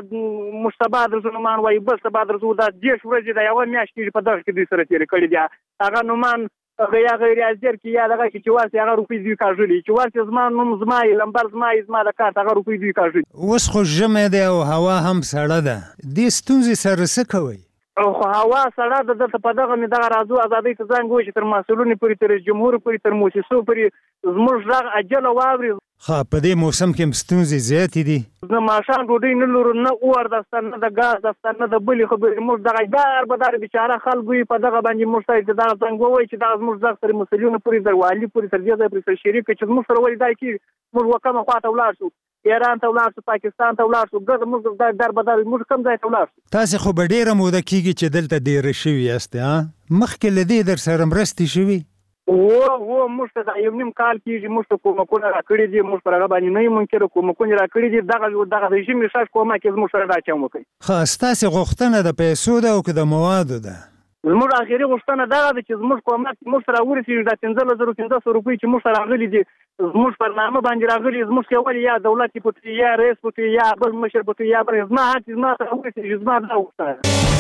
موږ سبا درځو نومان وایي، بل سبا درځو، دا دېرش ورځې دا یوه میاشت کېږي په دغه کې دوی سره تېرې کړي دي. هغه نومان یا غیر حاضر کې یا دغه کې چې ورسې هغه روپۍ دوی کاږلي، چې ورسې زما نوم زما یې لمبر زما یې زما د کارت هغه روپۍ دوی کاږلي. اوس خو ژمی دی او هوا هم سړه ده، دې ستونزې سره څه کوئ؟ خو هوا سړه ده، دلته په دغه مې دغه راځو ازادۍ ته زنګ ووایي چې تر مسؤلونو پورې، تر جمهور پورې، تر موسسو پورې زموږ غږ عجله واوري. ښه، په دې موسم کې هم ستونزې زیاتې دي. نه ماښام ډوډۍ نه لرو، نه اور دفتر، نه د ګاز دفتر، نه د بلې خبرې. موږ دغه دار بدار بیچاره خلک وي، په دغه باندې موږ ته دغه زنګ ووایي چې دغه زموږ غږ تر مسؤلینو پورې، تر والي پورې، تر دې ځایه پورې سره شریک کړي چې زموږ سره ولې دا کېږي. موږ وکمه خوا ته ولاړ شو، ایران ته ولاړ شو، پاکستان ته ولاړ شو، ګرد موږ در بدر موږ کوم ځای ته ولاړ شو. تاسې خو به ډېره موده کېږي چې دلته ډېره شوي یاست، مخکې له دې در سره مرستې شوي؟ و و موږ ته دا یو نیم کال کېږي، موږ ته کومکونه راکړي دي، موږ پر هغه باندې نه یو منکر کومکونه راکړي دي. دغه دغه د ژمي شاش کومک یې زموږ سره راچم وکړي. ښه، ستاسې غوښتنه د پیسو ده او که د موادو ده؟ زموږ اخري غوښتنه دغه ده چې زموږ کومک موږ سره ورسېږي. دا پنځلس زره پنځه سوه روپۍ چې موږ سره راغلي دي، زموږ پر نامه باندې راغلي، زموږ څخه ولې یا دولت پټوي، یا رئیس پټوي، یا بل مشر پټوي، یا بل زما هر څه زما سره ورسېږي. زما دا غوښتنه.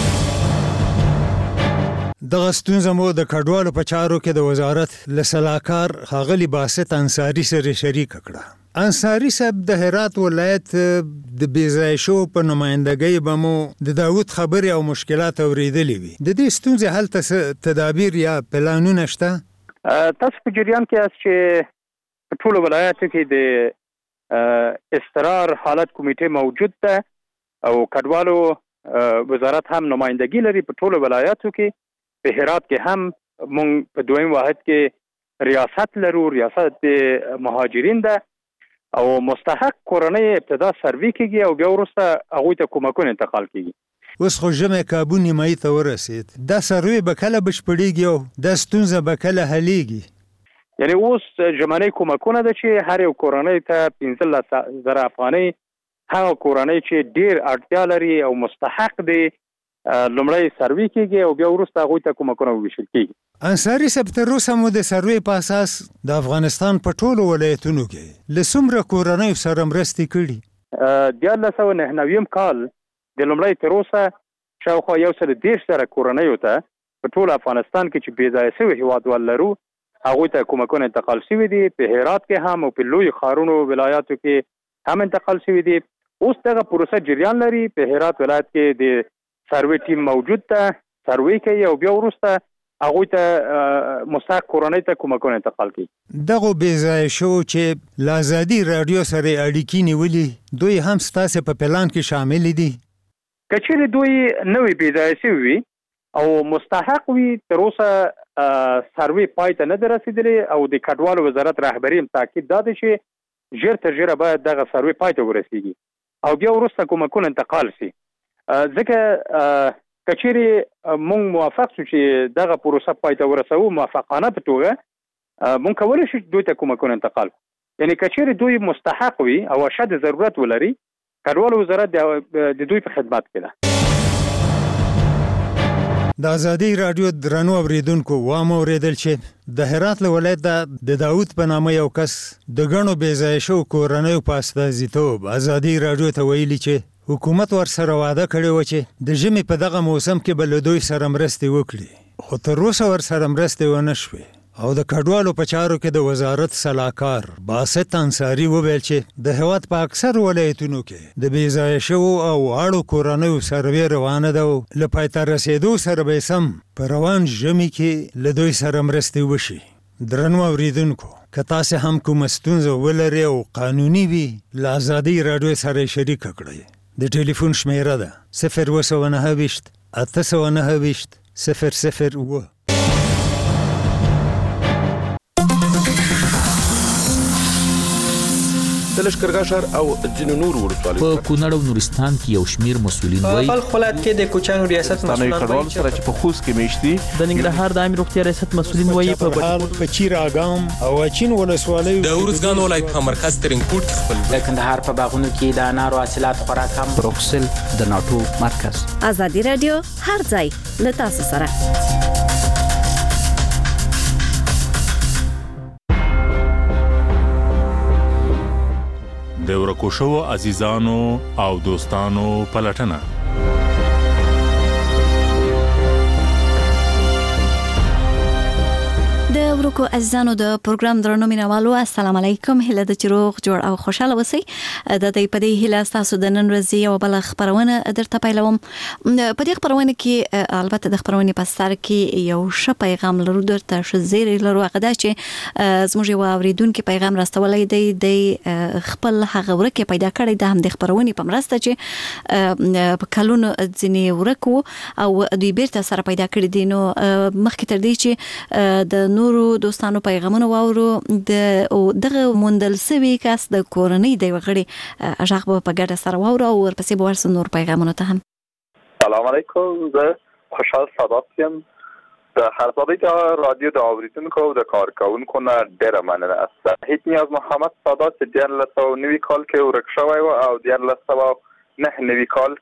دغه ستونزه مو د کډوالو په چارو کې د وزارت له سلاکار ښاغلي باسط انصاري سره شریکه کړه. انصاري صاحب، د هرات ولایت د بې ځایه شوو په نمایندګۍ به مو د داود خبرې او مشکلات اورېدلې وي. د دې ستونزې حل ته څه تدابیر یا پلانونه شته؟ تاسو په جریان کې یاست چې په ټولو ولایاتو کې د استقرار حالت کمیټې موجود ده او کډوالو وزارت هم نمایندګي لري په ټولو ولایاتو کې. په هرات کې هم مونږ په دویم واحد کې ریاست لرو، ریاست د مهاجرین ده او مستحق کورنۍ ابتدا سروي کېږي او بیا وروسته هغوی ته کومکونه انتقال کېږي. اوس خو ژمی کابو نیمایي ته ورسېد، دا سروي به کله بشپړېږي او دا ستونزه به کله حلېږي؟ یعنی اوس ژمنۍ کومکونه ده چې هر یو کورنۍ ته پنځلس زره افغانۍ، هغه کورنۍ چې ډېر اړتیا لري او مستحق دی لومړی سروي کیږي او بیا وروسته هغوی ته کومکونه وویشل کیږي. انصاري صاحب تر اوسه مو د سروي په اساس د افغانستان په ټولو ولایتونو کې له څومره کورنیو سره مرستې کړي؟ دیارلس سوه نهه نویم کال د لومړی تر اوسه شاوخوا یو سل دېرش زره کورنیو ته په ټول افغانستان کې چې بې ځایه شوي هیوادوال لرو هغوی ته کومکونه انتقال شوي دي. په هرات کې هم او په لویو ښارونو ولایاتو کې هم انتقال شوي دي. اوس دغه پروسه جریان لري. په هرات ولایت کې د سروي ټیم موجود ده، سروي کوي او بیا وروسته هغوی ته مستحق کورنۍ ته کومکونه انتقال کوي. دغه بې ځایه شوو چې له ازادي راډیو سره اړیکې نیولي دوی هم ستاسې په پلان کې شامل دي؟ که چیرې دوی نوې بې ځایه شوي وي او مستحق وي، تر اوسه سروي پای ته نه ده رسېدلی او د کډوالو وزارت رهبري هم تاکید دا دی چې ژر تر ژره باید دغه سروي پای ته ورسېږي او بیا وروسته کومکونه انتقال شي. ځکه که چیرې موږ موافق شو چې دغه پروسه پای ته ورسوو موافقانه په توګه، موږ کولی شو چې دوی ته کومکونه انتقال کړو. یعنې که چیرې دوی مستحق وي او اشد ضرورت ولري، کډوالو وزارت د دوی په خدمت کې ده. د ازادي راډیو درنو اوریدونکو وام اوریدل چې د هرات له ولایت د داود په نامه یو کس د ګڼو بې ځایه شوو کورنیو په استازیتوب ازادي راډیو ته ویلي چې حکومت ورسره وعده کړې وه چې د ژمي په دغه موسم کې به له دوی سره مرستې وکړي، خو تر اوسه ورسره مرستې ونه شوې. او د کډوالو په چارو کې د وزارت سلاکار باسط انصاري وویل چې د هیواد په اکثر ولایتونو کې د بې ځایه شوو او اړو کورنیو سروې روانه ده او له پایته رسېدو سره به سم په روان ژمي کې له دوی سره مرستې وشي. درنو اوریدونکو، که تاسې هم کومه ستونزه ولرئ او قانوني وي، له ازادي راډیو سره شریکه کړئ. د ټلیفون شمیره ده صفر اوه سوه نهه ویشت اته سوه نهه ویشت صفر صفر اوه. د لښکرګاه ښار او ځینو نورو ولسوالیو په کونړ او نورستان کې یو شمیر مسؤلین وایي په بلخ ولایت کې د کوچیانو ریاست مسؤلان کډوالو سره چې په خوست کې میشتي، د ننګرهار د عامه روغتیا ریاست مسؤلین وایي په بهال په چیر اګام او اچین ولسوالیو، د ورزګان ولایت په مرکز ترینکوټ کې خپل، د کندهار په باغونو کې د انارو حاصلات خورا کم، بروکسل د ناټو مرکز. ازادي راډیو هر ځای له تاسو سره. د ورکو شوو عزیزانو او دوستانو پلټنه. د ورکو عزیزانو د پروګرام درنو مینوالو السلام علیکم. هله د چروغ جوړ او خوشاله اوسئ. د دې په دې هله تاسو د نن ورځې یو بل خبرونه درته پیلوم. په دې خبرونه کې البته د خبرونه په سر کې یو ښه پیغام لرو، درته ښه زیری لرو. هغه دا چې زموږ یو اوریدونکو پیغام راستولای دی د خپل هغه ورکه پیدا کړی د هم د خبرونه په مرسته چې په کلونو ځینې ورکو او دوی بیرته سره پیدا کړی دي. نو مخکې تر دې چې د نورو دوستانو پیغامونه واورو، د دغه موندل سوي کس د کورنۍ د وغړي اجاغ په ګډه سره واورو او ورپسې به ورسره نور پیغامونه ته هم. سلام علیکم، زه خوشحال سادات یم. د هرزادی رادیو د اوریدونکو او د کارکونکو نه ډیره مننه. صحیح نیاز محمد سادات چې دیارلس سوه نوي کال کې ورک شوی و او دیارلس سوه نهه نوي کال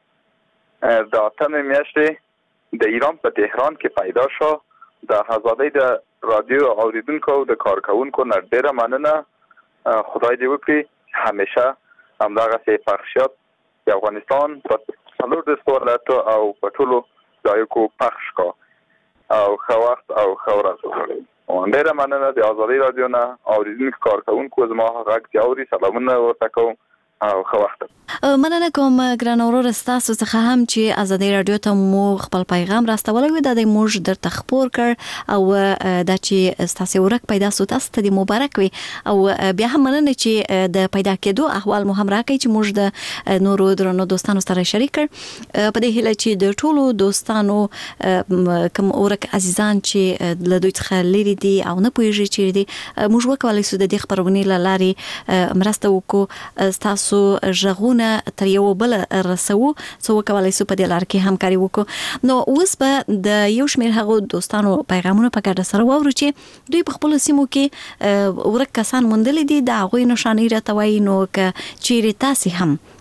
کې د اتمې میاشتې د ایران په تهران کې پیدا شو. د هرزادی د رادیو اوریدونکو او د کارکونکو نه ډیره مننه. خدای دې وکړي همیشه همدغسې پخشیات د افغانستان په څلور دېرشو ولایتو او په ټولو ځایو کې پخش کا او ښه وخت او ښه ورځ وکړئ. ډیره مننه د ازادي رادیو نه اوریدونکو کارکونکو. زما غږ چې اوري سلامونه ورته کوم او ښه وخت. مننه کوم ګران اورور ستاسو څخه هم چې ازادي رادیو ته مو خپل پیغام راستولی و. دا د موږ درته خبر کړ او دا چې ستاسو ورک پیدا سو تاسو ته مبارک وي او بیا هم مننه چې د پیدا کېدو احوال مو هم راکړي چې موږ د نورو درنو دوستانو سره شریک کړ. په دې هیله چې د ټولو دوستانو کوم ورک عزیزان چې له دوی څخه لري دي او نه پوهیږي چې دي موږ وکولای شو د دې خبرونې لارې مرسته وکړو، تاسو ژغونه تر یو بل رسو څو وکولای شو په دې لار کې همکاري وکړو. نو اوس به د یو شمېر هغو دوستانو پیغامونه په ګډه سره واورو چې دوی په خپلو سیمو کې ورک کسان موندلي دي، د هغوی نښانې راته وایي. نو که چیرې تاسې هم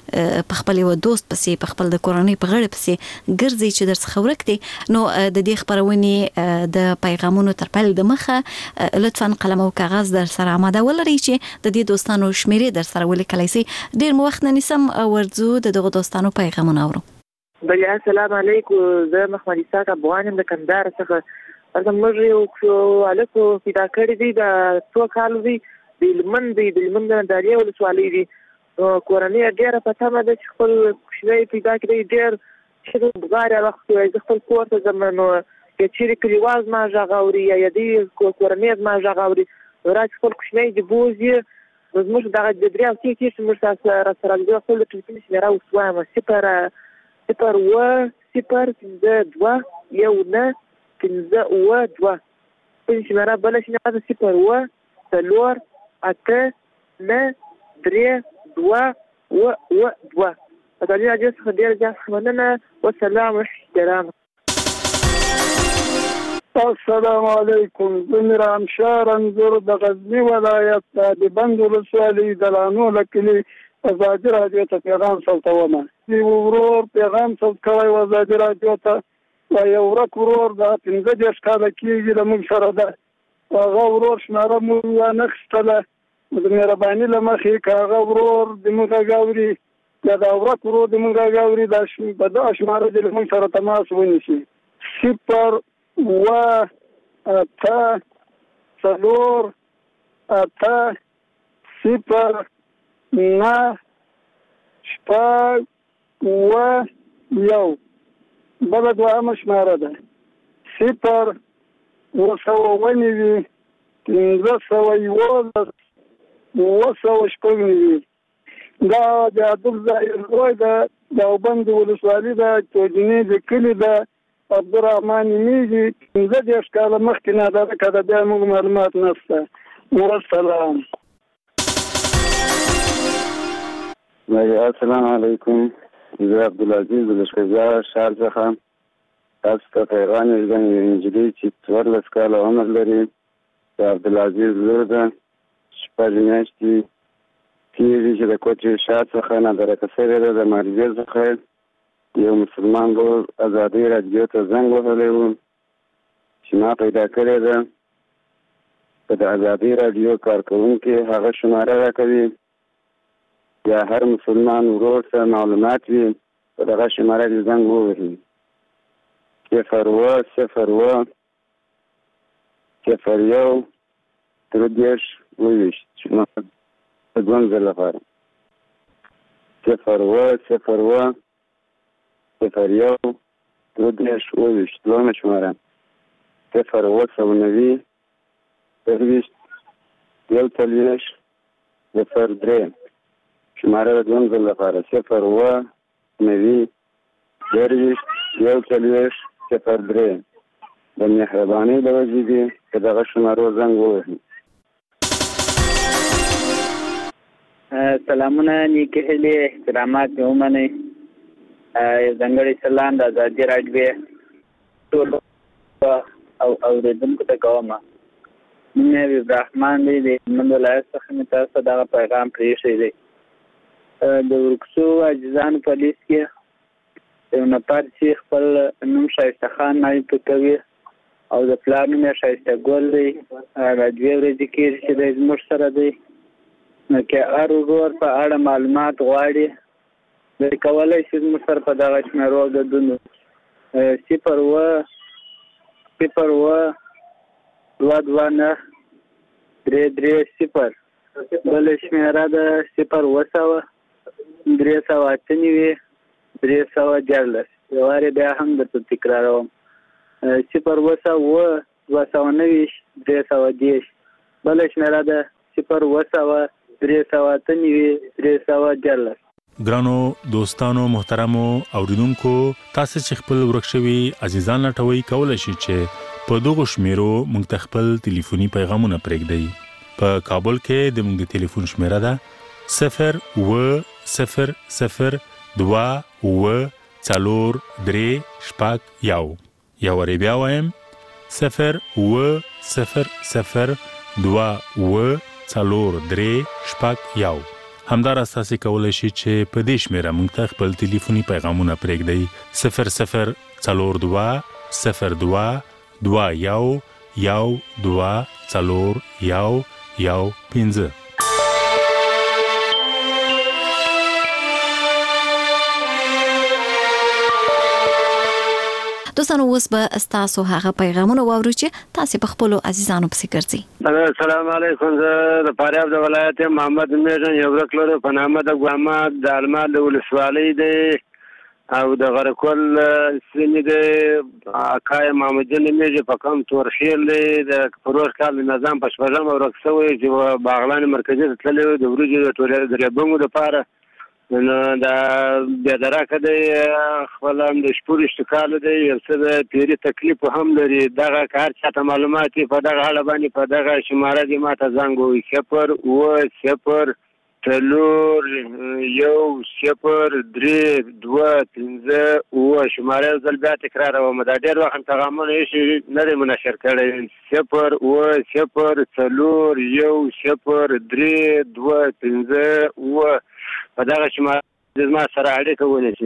په خپل یو دوست پسې په خپل د کورنۍ په غړي پسې ګرځي چې درڅخه ورک دي نو د دې خبرونې د پیغامونو تر پیل د مخه لطفا قلم او کاغذ در سره آماده ولرئ چې د دې دوستانو شمیرې در سره ولیکلای شي. ډیر مو وخت نه نیسم ورځو د دغه دوستانو پیغامونه اورو. بیا السلام علیکم، زه محمد اسحاق افغانم د کندهار څخه. ارزم موږ یو الکو پیدا کړی دی د څو کالو دی د لمن دی د لمن د دریه ولسوالۍ دی. کورنۍ ډیره په تمه ده چې خپل کوچنی پیدا کړي. ډیر چې بغاره وخت یې خپل کور ته زمونو چې چیرې کلیواز ما ژغوري یا دې کورنۍ ما ژغوري راځي خپل کوچنی د بوزي زموږ دغه د دریا کې چې موږ سره سره د خپل ټلیفون شمیره وسوامه صفر صفر و صفر پنځه دوه یو نه پنځه اوه دوه په شمیره بل شمیره صفر و څلور اته نه درې دوه و و دوه. په دې اجازه څخه ډیر ځه مننه. والسلام احترام. السلام علیکم. زه میرام شاه انظر د غزنی ولایت د بند ولسوالۍ د لانو لکلي ازادي راډیو ته پیغام سلطونه. دی ورور پیغام سلط کوي ازادي راډیو ته و یو ورک ورور د پنځه دیرش کاله کېږي د موږ سره ده. هغه ورور شماره مو وانخستله د مهرباني له مخې که هغه ورور د موږ غاوري یا د ورک ورور د موږ غاوري د په دغه شماره د موږ سره تماس ونیسي. صفر و اته څلور اته صفر نه شپږ اوه یو. بله دوهمه شماره ده صفر اوه سوه ونیوي پنځه سوه یوولس اوه سوه شپږ نوي. دا د عبدالظاهر زوی ده د اوبند ولسوالي ده توجیني د کلي ده عبدالرحمن میږي پنځه دیرش کاله مخکې نادره کړه بیا موږ معلومات نشته. والسلام. السلام علیکم. زه عبدالعزیز د لښکرګاه ښار څخه تاسو ته پیغام ورکوم. یوه نجلۍ چې څوارلس کاله عمر لري د عبدالعزیز لور ده. شپږ میاشتې کېږي چې د کوټې شا څخه نادره شوې ده. د مارجې څخه یو مسلمان ورور ازادي راډیو ته زنګ وهلی و چې ما پیدا کړې ده. که د ازادي راډیو کارکوونکي هغه شماره راکوي یا هر مسلمان ورور ته معلومات وي په دغه شماره کې زنګ ووهي. صفر اوه صفر اوه صفر یو درې دېرش اوه ویشت د دویم ځل لپاره. صفر اوه صفر اوه صفر یو درې دېرش اوه ویشت دویمه شماره. صفر اوه سوه نوي درې ویشت یو څلوېښت صفر درې شماره د دویم ځل لپاره. صفر اوه نوي درې ویشت یو څلوېښت صفر درې. د مهربانۍ له وجې دي که دغه شمارو زنګ ووهي. سلامونه، نیکې هیلې، احترامات مې ومنئ. یو ځانګړی سلام د ازادي راډیو ټولو او اورېدونکو ته کوم. نوم یې حبیب الرحمن دی، د هلمند ولایت څخه مې تاسو ته دغه پیغام پرېښی دی. د ورک شوو عاجزانو په لیست کې یو نفر چې خپل نوم ښایسته خان نایب کوي او د پلار نوم یې ښایسته ګل دی. را دوې ورځې کېږي چې دی زموږ سره دی. نو که هر ورور په اړه معلومات غواړي دی کولی شي زموږ سره په دغه شمېرو ګډون صفر اوه صفر اوه دوه دوه نهه درې درې صفر. بله شمېره ده صفر اوه سوه درې سوه اته نوي درې سوه دیارلس. یو وارې بیا هم درته تکراروم. صفر اوه سوه اوه دوه سوه نوي درې سوه دېرش. بله شمېره ده صفر اوه سوه درې سوه اته نوي درې سوه دیارلس. ګرانو دوستانو محترمو اوریدونکو، تاسو چې خپل ورک شوي عزیزان لټوي کولای شئ چې په دغه شمیرو موږ ته خپل ټلیفوني پیغامونه پرېږدئ. په کابل کې د موږ د ټلیفون شمیره ده صفر اوه صفر صفر دوه اوه څلور درې شپږ یو. یو وارې بیا وایم صفر اوه صفر صفر دوه اوه څلور درې شپږ یو. همداراز تاسو کولای شئ چې په دې شمیره موږ ته خپل ټلیفوني پیغامونه پرېږدئ صفر صفر څلور دوه صفر دوه دوه یو یو دوه څلور یو یو پنځه. دوستانو اوس به تاسو هغه پیغامونه واورو چې تاسو په خپل عزیزانو پسې ګرځي. السلام علیکم، زه د فاریاب د ولایت محمد میرن یو ورکلو په نامه د ګوامات د المال ولسوالۍ دی او د غرکول سیمې دی اکای محمدین میږي په کوم تورخیل دی د پروژ کال نظام په شپږم ورک شوی چې باغلان مرکزي تللی د ورجو د ټولې درېبونګو لپاره نو دا بیا دراکه دی خپل هم د شپور اشتکال دی یو څه د پیری تکلیف هم لري. دغه کار چاته معلومات په دغه اړه باندې په دغه شماره دی ماته زنګ وي صفر و صفر څلور یو صفر درې دوه پنځه اوه شماره ځل بیا تکراروم. دا ډېر وخت پیغامونه یې نه دی منشر کړی. صفر و صفر څلور یو صفر درې دوه پنځه اوه په دغه شماره زما سره اړیکه ونیسي.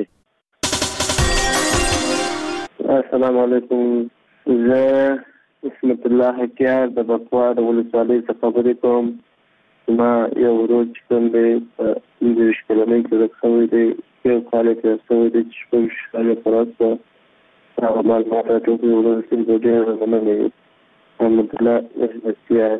السلام علیکم، زه اسمت الله حکیار د بکوا د ولسوالۍ څخه خبرې کوم. ما یو ورور چې کوم دی په پنځه ویشت کلنۍ کې ورک شوی دی، یو کال یې تېر شوی دی چې شپږ ویشت کاله یې پوره شوه. هغه معلومات راټول ورور سیم زه ډېر مننه یم. محمد الله حکیار.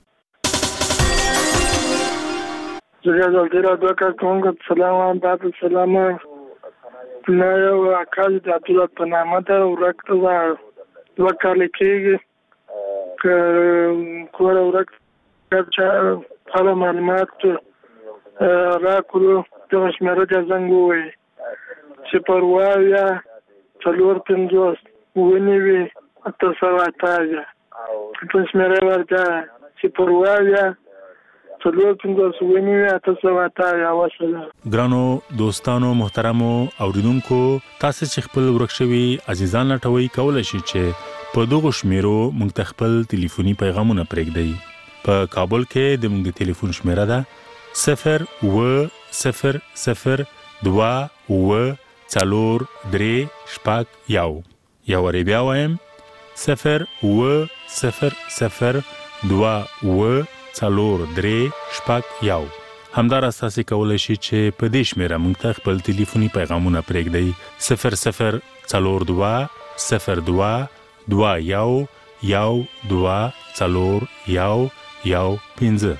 زه د راډیو کارکونکو سلام بعد السلام. نه یو اکاز د عبدالله په نامه ده ورک ده دوه کاله کېږي که کور ورک چې هغه معلومات راکړو دغه شمېره ته زنګ ووایي صفر اویا څلور پنځوس اووه نوي اته سوه اته په شمېره یې ورته صفر اویا څلور پنځوس اووه نوي اته سوه اته وسله. ګرانو دوستانو محترمو اوریدونکو، تاسو چې خپل ورک شوي عزیزان لټوي کولای شئ چې په دغه شمیرو موږ ته خپل ټلیفوني پیغامونه پرېږدئ. په کابل کې د موږ ټلیفون شمیره ده صفر و صفر صفر دوه اوه څلور درې شپږ یو. یو وارې بیا وایم صفر و صفر صفر دوه اوه څلور درې شپږ یو. همداراز تاسو کولای شئ چې په دې شمیره موږ ته خپل ټلیفوني پیغامونه پرېږدئ صفر صفر څلور دوه صفر دوه دوه یو یو دوه څلور یو یو پنځه.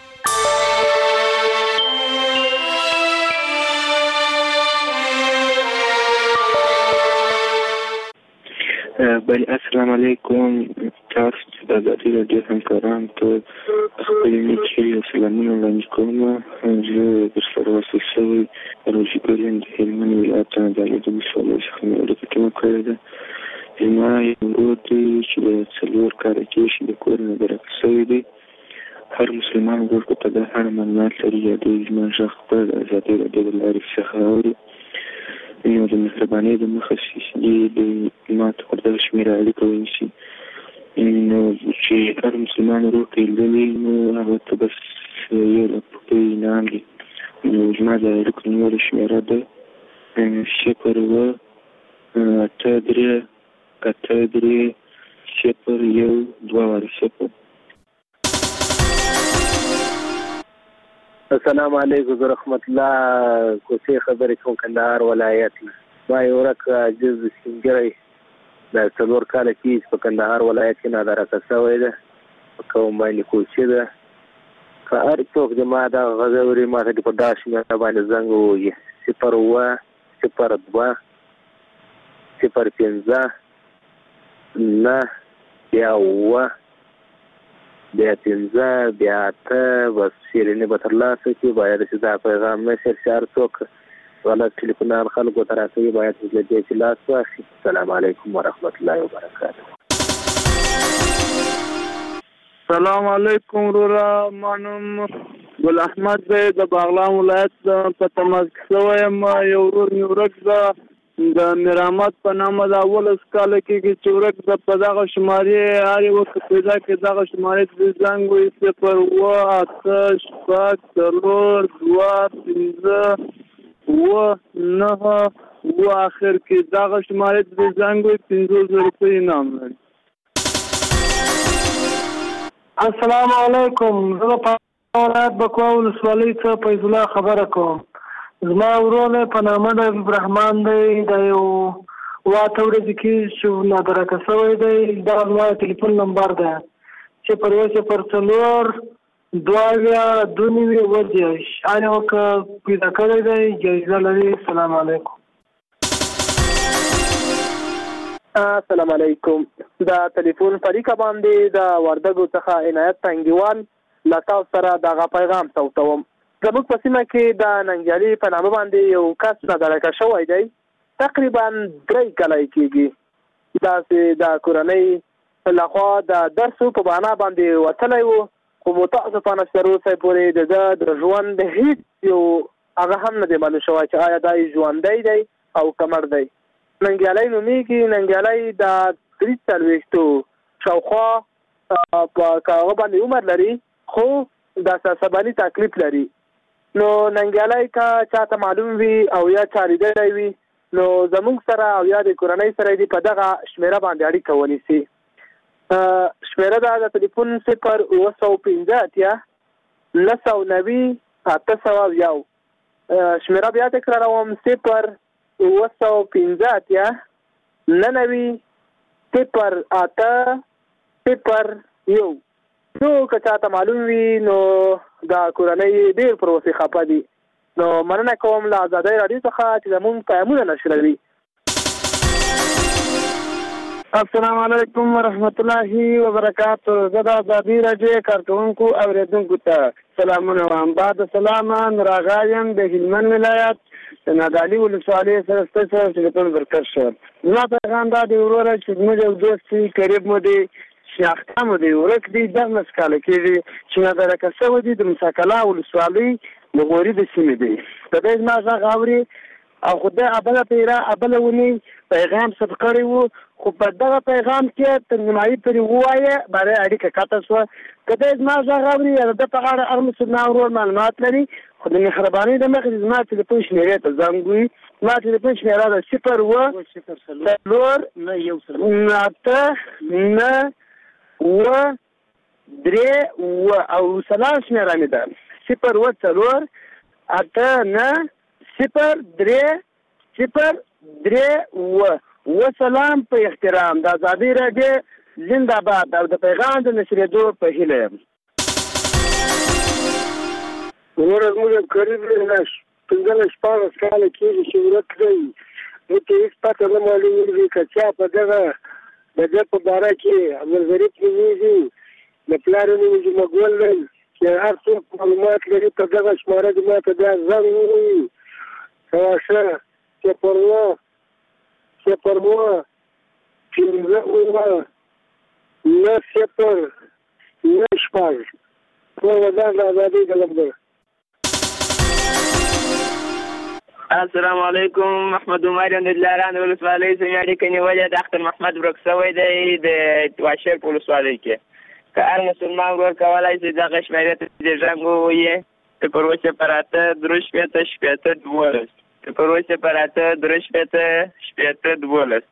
بله السلام علیکم، تاسو چې د ازادي راډیو همکارانو ته خپلې نیکې او سلامونه وړاندې کوم. زه درسره وصل شوی روژي ګل یم د هلمند ولایت نادعلي د ولسوالۍ څخه مې اړیکه ټینګه کړې ده. زما یو ورور دی چې د څلور کاله کېږي د کور نه برک شوی دی. هر مسلمان ورور که په دا اړه معلومات لري یا دوی زما غږ په ازادي راډیو د لارې څخه اوري نو د مهربانۍ د مخه د ما ته پر دغه شمېره اړیکه ونیسي. نو چې هر مسلمان ورور ته یې لولي نو هغه ته بس یو لک روپۍ انعام دی. نو زما د اړیکو نیولې شمېره ده صفر اوه اته درې اته درې صفر یو دوه وارې صفر. السلام علیکم، زه رحمت الله کوڅې خبرې کوم کندهار ولایت نه. ما یو ورک عاجز سپینګیری د څلور کاله کېږي په کندهار ولایت کې نادرکه شوی ده په قوم باندې کوڅې ده. که هر څوک د ما دغه غږ اوري ما ته دې په دا شمېره باندې زنګ ووهي صفر اوه صفر دوه صفر پنځه نه بیا اوه بیا پنځه بیا اته بس شیریني به ترلاسه کړي. باید چې دا پیغام نشر چې هر څوک غلط ټلیفونان خلکو ته راکوي باید له دې چې لاس واخلي. السلام علیکم ورحمت الله وبرکاته. سلام علیکم وروره، ما نوم ګل احمد دی د باغلان ولایت په تماس کې شوی یم. یو ورور مې ورک ده د مرامت په نامه د اولس کال کې چې ورک د په دغه شمارې هرې وخت پیدا کې دغه شمارې د زنګ وي صفر اوه اته شپږ څلور دوه پنځه اوه نهه اوه اخر کې دغه شمارې د زنګ وي پنځوس زره روپۍ انعام لري. السلام علیکم. زه په ولایت بکواه ولسوالۍ څخه فیض الله خبره کوم. زما ورور په نامه د حبیب رحمان دی، د یو واته ورځې کې چې نادرکه شوی دی. دغه زما ټلیفون نمبر ده صفر اوه صفر څلور دوه اویا دوه نوي اووه دېرش. هر وخت پیدا کړی دی، جایزه لري. السلام علیکم. السلام علیکم. د ټلیفون طریقه باندې د وردګو څخه عنایت تنګیوال له تاسو سره دغه پیغام صوتوم. زموږ په سیمه کې د ننګیالي په نامه باندې یو کس نادرکه شوی دی. تقریبا درې کاله کېږي. داسې د کورنۍ لخوا د درسو په بهانه باندې وتلی و، خو متاسفانه تر اوسه پورې د ده د ژوند هېڅ یو هغه هم نه دی معلوم شوی چې آیا دا ژوندی دی او که مړ دی. ننګیالی نومېږي. ننګیالی د درې څلوېښتو شاوخوا په هغه باندې عمر لري، خو د ساسباني تکلیف لري. نو ننګیالی که چاته معلوم وي او یا چا لیدلی وي، نو زموږ سره او یا د کورنۍ سره دې په دغه شمېره باندې اړیکه ونیسي. شمېره ده د ټلیفون صفر اوه سوه پنځه اتیا نهه سوه نوي اته سوه یو. شمېره بیا تکراروم، صفر اوه سوه پنځه اتیا نهه نوي صفر اته صفر یو. نو که چاته معلوم وي نو د کورنۍ ډېر پر ورسې خفه دي. نو مننه کوم له ازادۍ راډیو څخه چې زموږ پیغامونه نشروي. السلام علیکم ورحمت الله وبرکاتو. زه د ازادۍ راډیو کارکوونکو اورېدونکو ته سلامونه وایم. بعد سلامه نراغا یم د هلمند ولایت د نادعلي ولسوالۍ سره ستاسو سره ټلیفون ورکړ شو. زما پیغام دا دی وروره چې زموږ یو دوست دی، قریب مو دی، شناخته مو دی، ورک دی، دغلس کاله کېږي چې نادرکه شوی دی. د موسیقلا ولسوالۍ د غوري د سیمې دی. د دی زما غږ اوري او خو د ابله پیره ابله ونې پیغام ثبت کړی و، خو په دغه پیغام کې تر نیمایي پورې ووایه برای اړیکه قطع شوه. که دی زما غږ اوري یا د ده په اړه هر مسلمان ورور معلومات لري، خو د مهربانۍ د مخې زما ټلیفون شمېرې ته زنګ ووهي. زما ټلیفون شمېره ده صفر اوه څلور اته نه اوه درې اوه او سلام شمېره مې ده صفر اوه څلور اته نه صفر درې صفر درې اوه. وسلام په احترام. د ازادۍ راډیو زنده‌باد او د پیغام د نشرېدو په هیله یم. وروره زموږ قریب پنځلس شپاړس کاله کېږي چې ورک دی. موږ ته هېڅ پته نه معلومېږي که چا په دغه د ده په باره کې عبدالظریف نومېږي، د پلار یې نوم جمعګل دی، چې هر څوک معلومات لري په دغه شماره دې ما ته بیا زنګ ووهي. سواشه صفر اوه صفر اوه پنځه اووه نه صفر نه شپږ. ټول وطن د ازادۍ د لمبه. السلام علیکم. محمد عمر یم د دلارام د ولسوالۍ څخه اړیکه نیولې ده. اختر محمد ورک شوی دی د واشر په ولسوالۍ کې. که هر مسلمان ورور کولی شي دغه شمېرې ته د زنګ ووهي صفر اوه صفر اته درې شپېته شپېته دولس صفر اوه صفر اته درې شپېته شپېته دولس.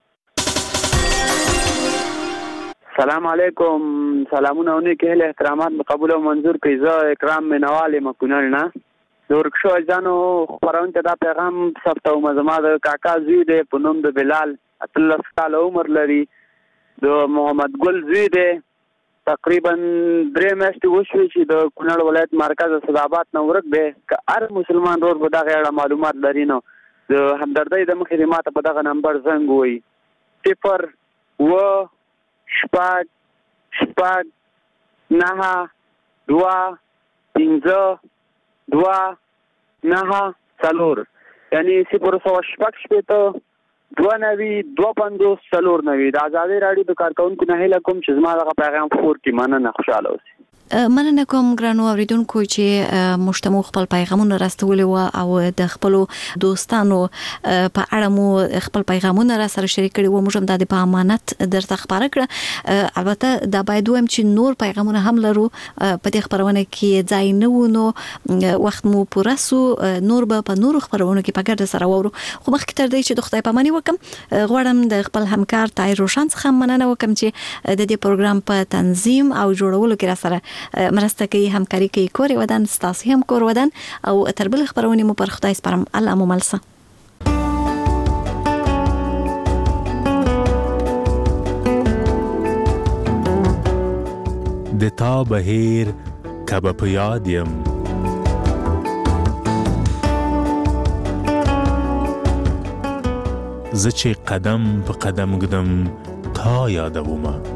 سلام علیکم. سلامونه و نیک اهل احترامات به قبول و منظور کړئ. زه اکرام مینوال یم کونړ نه. د ورک شوي ځانو خپرونې ته دا پیغام ثبتوم. زما د کاکا زوی دی په نوم د بلال، اتلس کاله عمر لري. د محمد ګل زوی دی. تقریبا درې میاشتې وشوې چې د کونړ ولایت مرکز اسداباد نه ورک دی. که هر مسلمان ورور په دغه اړه معلومات لري نو د همدردۍ د مخې دې ماته په دغه نمبر زنګ ووهي. صفر اوه شپږ شپږ نهه دوه پنځه دوه نهه څلور، یعنی صفر سوه شپږ شپېته دوه نوي دوه پنځوس څلور نوي. د ازادۍ راډیو د کارکوونکو نه هیله کوم چې زما دغه پیغام خپور کړي. مننه، خوشحاله اوسئ. مننه کوم ګرانو اوریدونکو چې مشتمو خپل پیغامونه راستولي و او د خپل دوستانو په اړه مو خپل پیغامونه را سره شریک کړي و. موږ هم د په امانت درته خبره کړه. البته دا باید وایم چې نور پیغامونه هم لرو په دې خبرونه کې ځای نه و، نو وخت مو پوره سو، نور به په نورو خبرونو کې په ګډه سره وورو. خو مخکې تر دې چې د خدای پاماني وکم غواړم د خپل همکار طاهر روشن څخه مننه وکم چې د دې پروګرام په تنظیم او جوړولو کې را سره مرسته کوي، همکاري کوي. کور ودان ستاسو هم کور ودان او تر بل خبرونه مو پر خدای سپارم. الله مو ملسه. د تا بهیر کبه په یاد یم، زه چې قدم په قدم ګدم تا یادومه.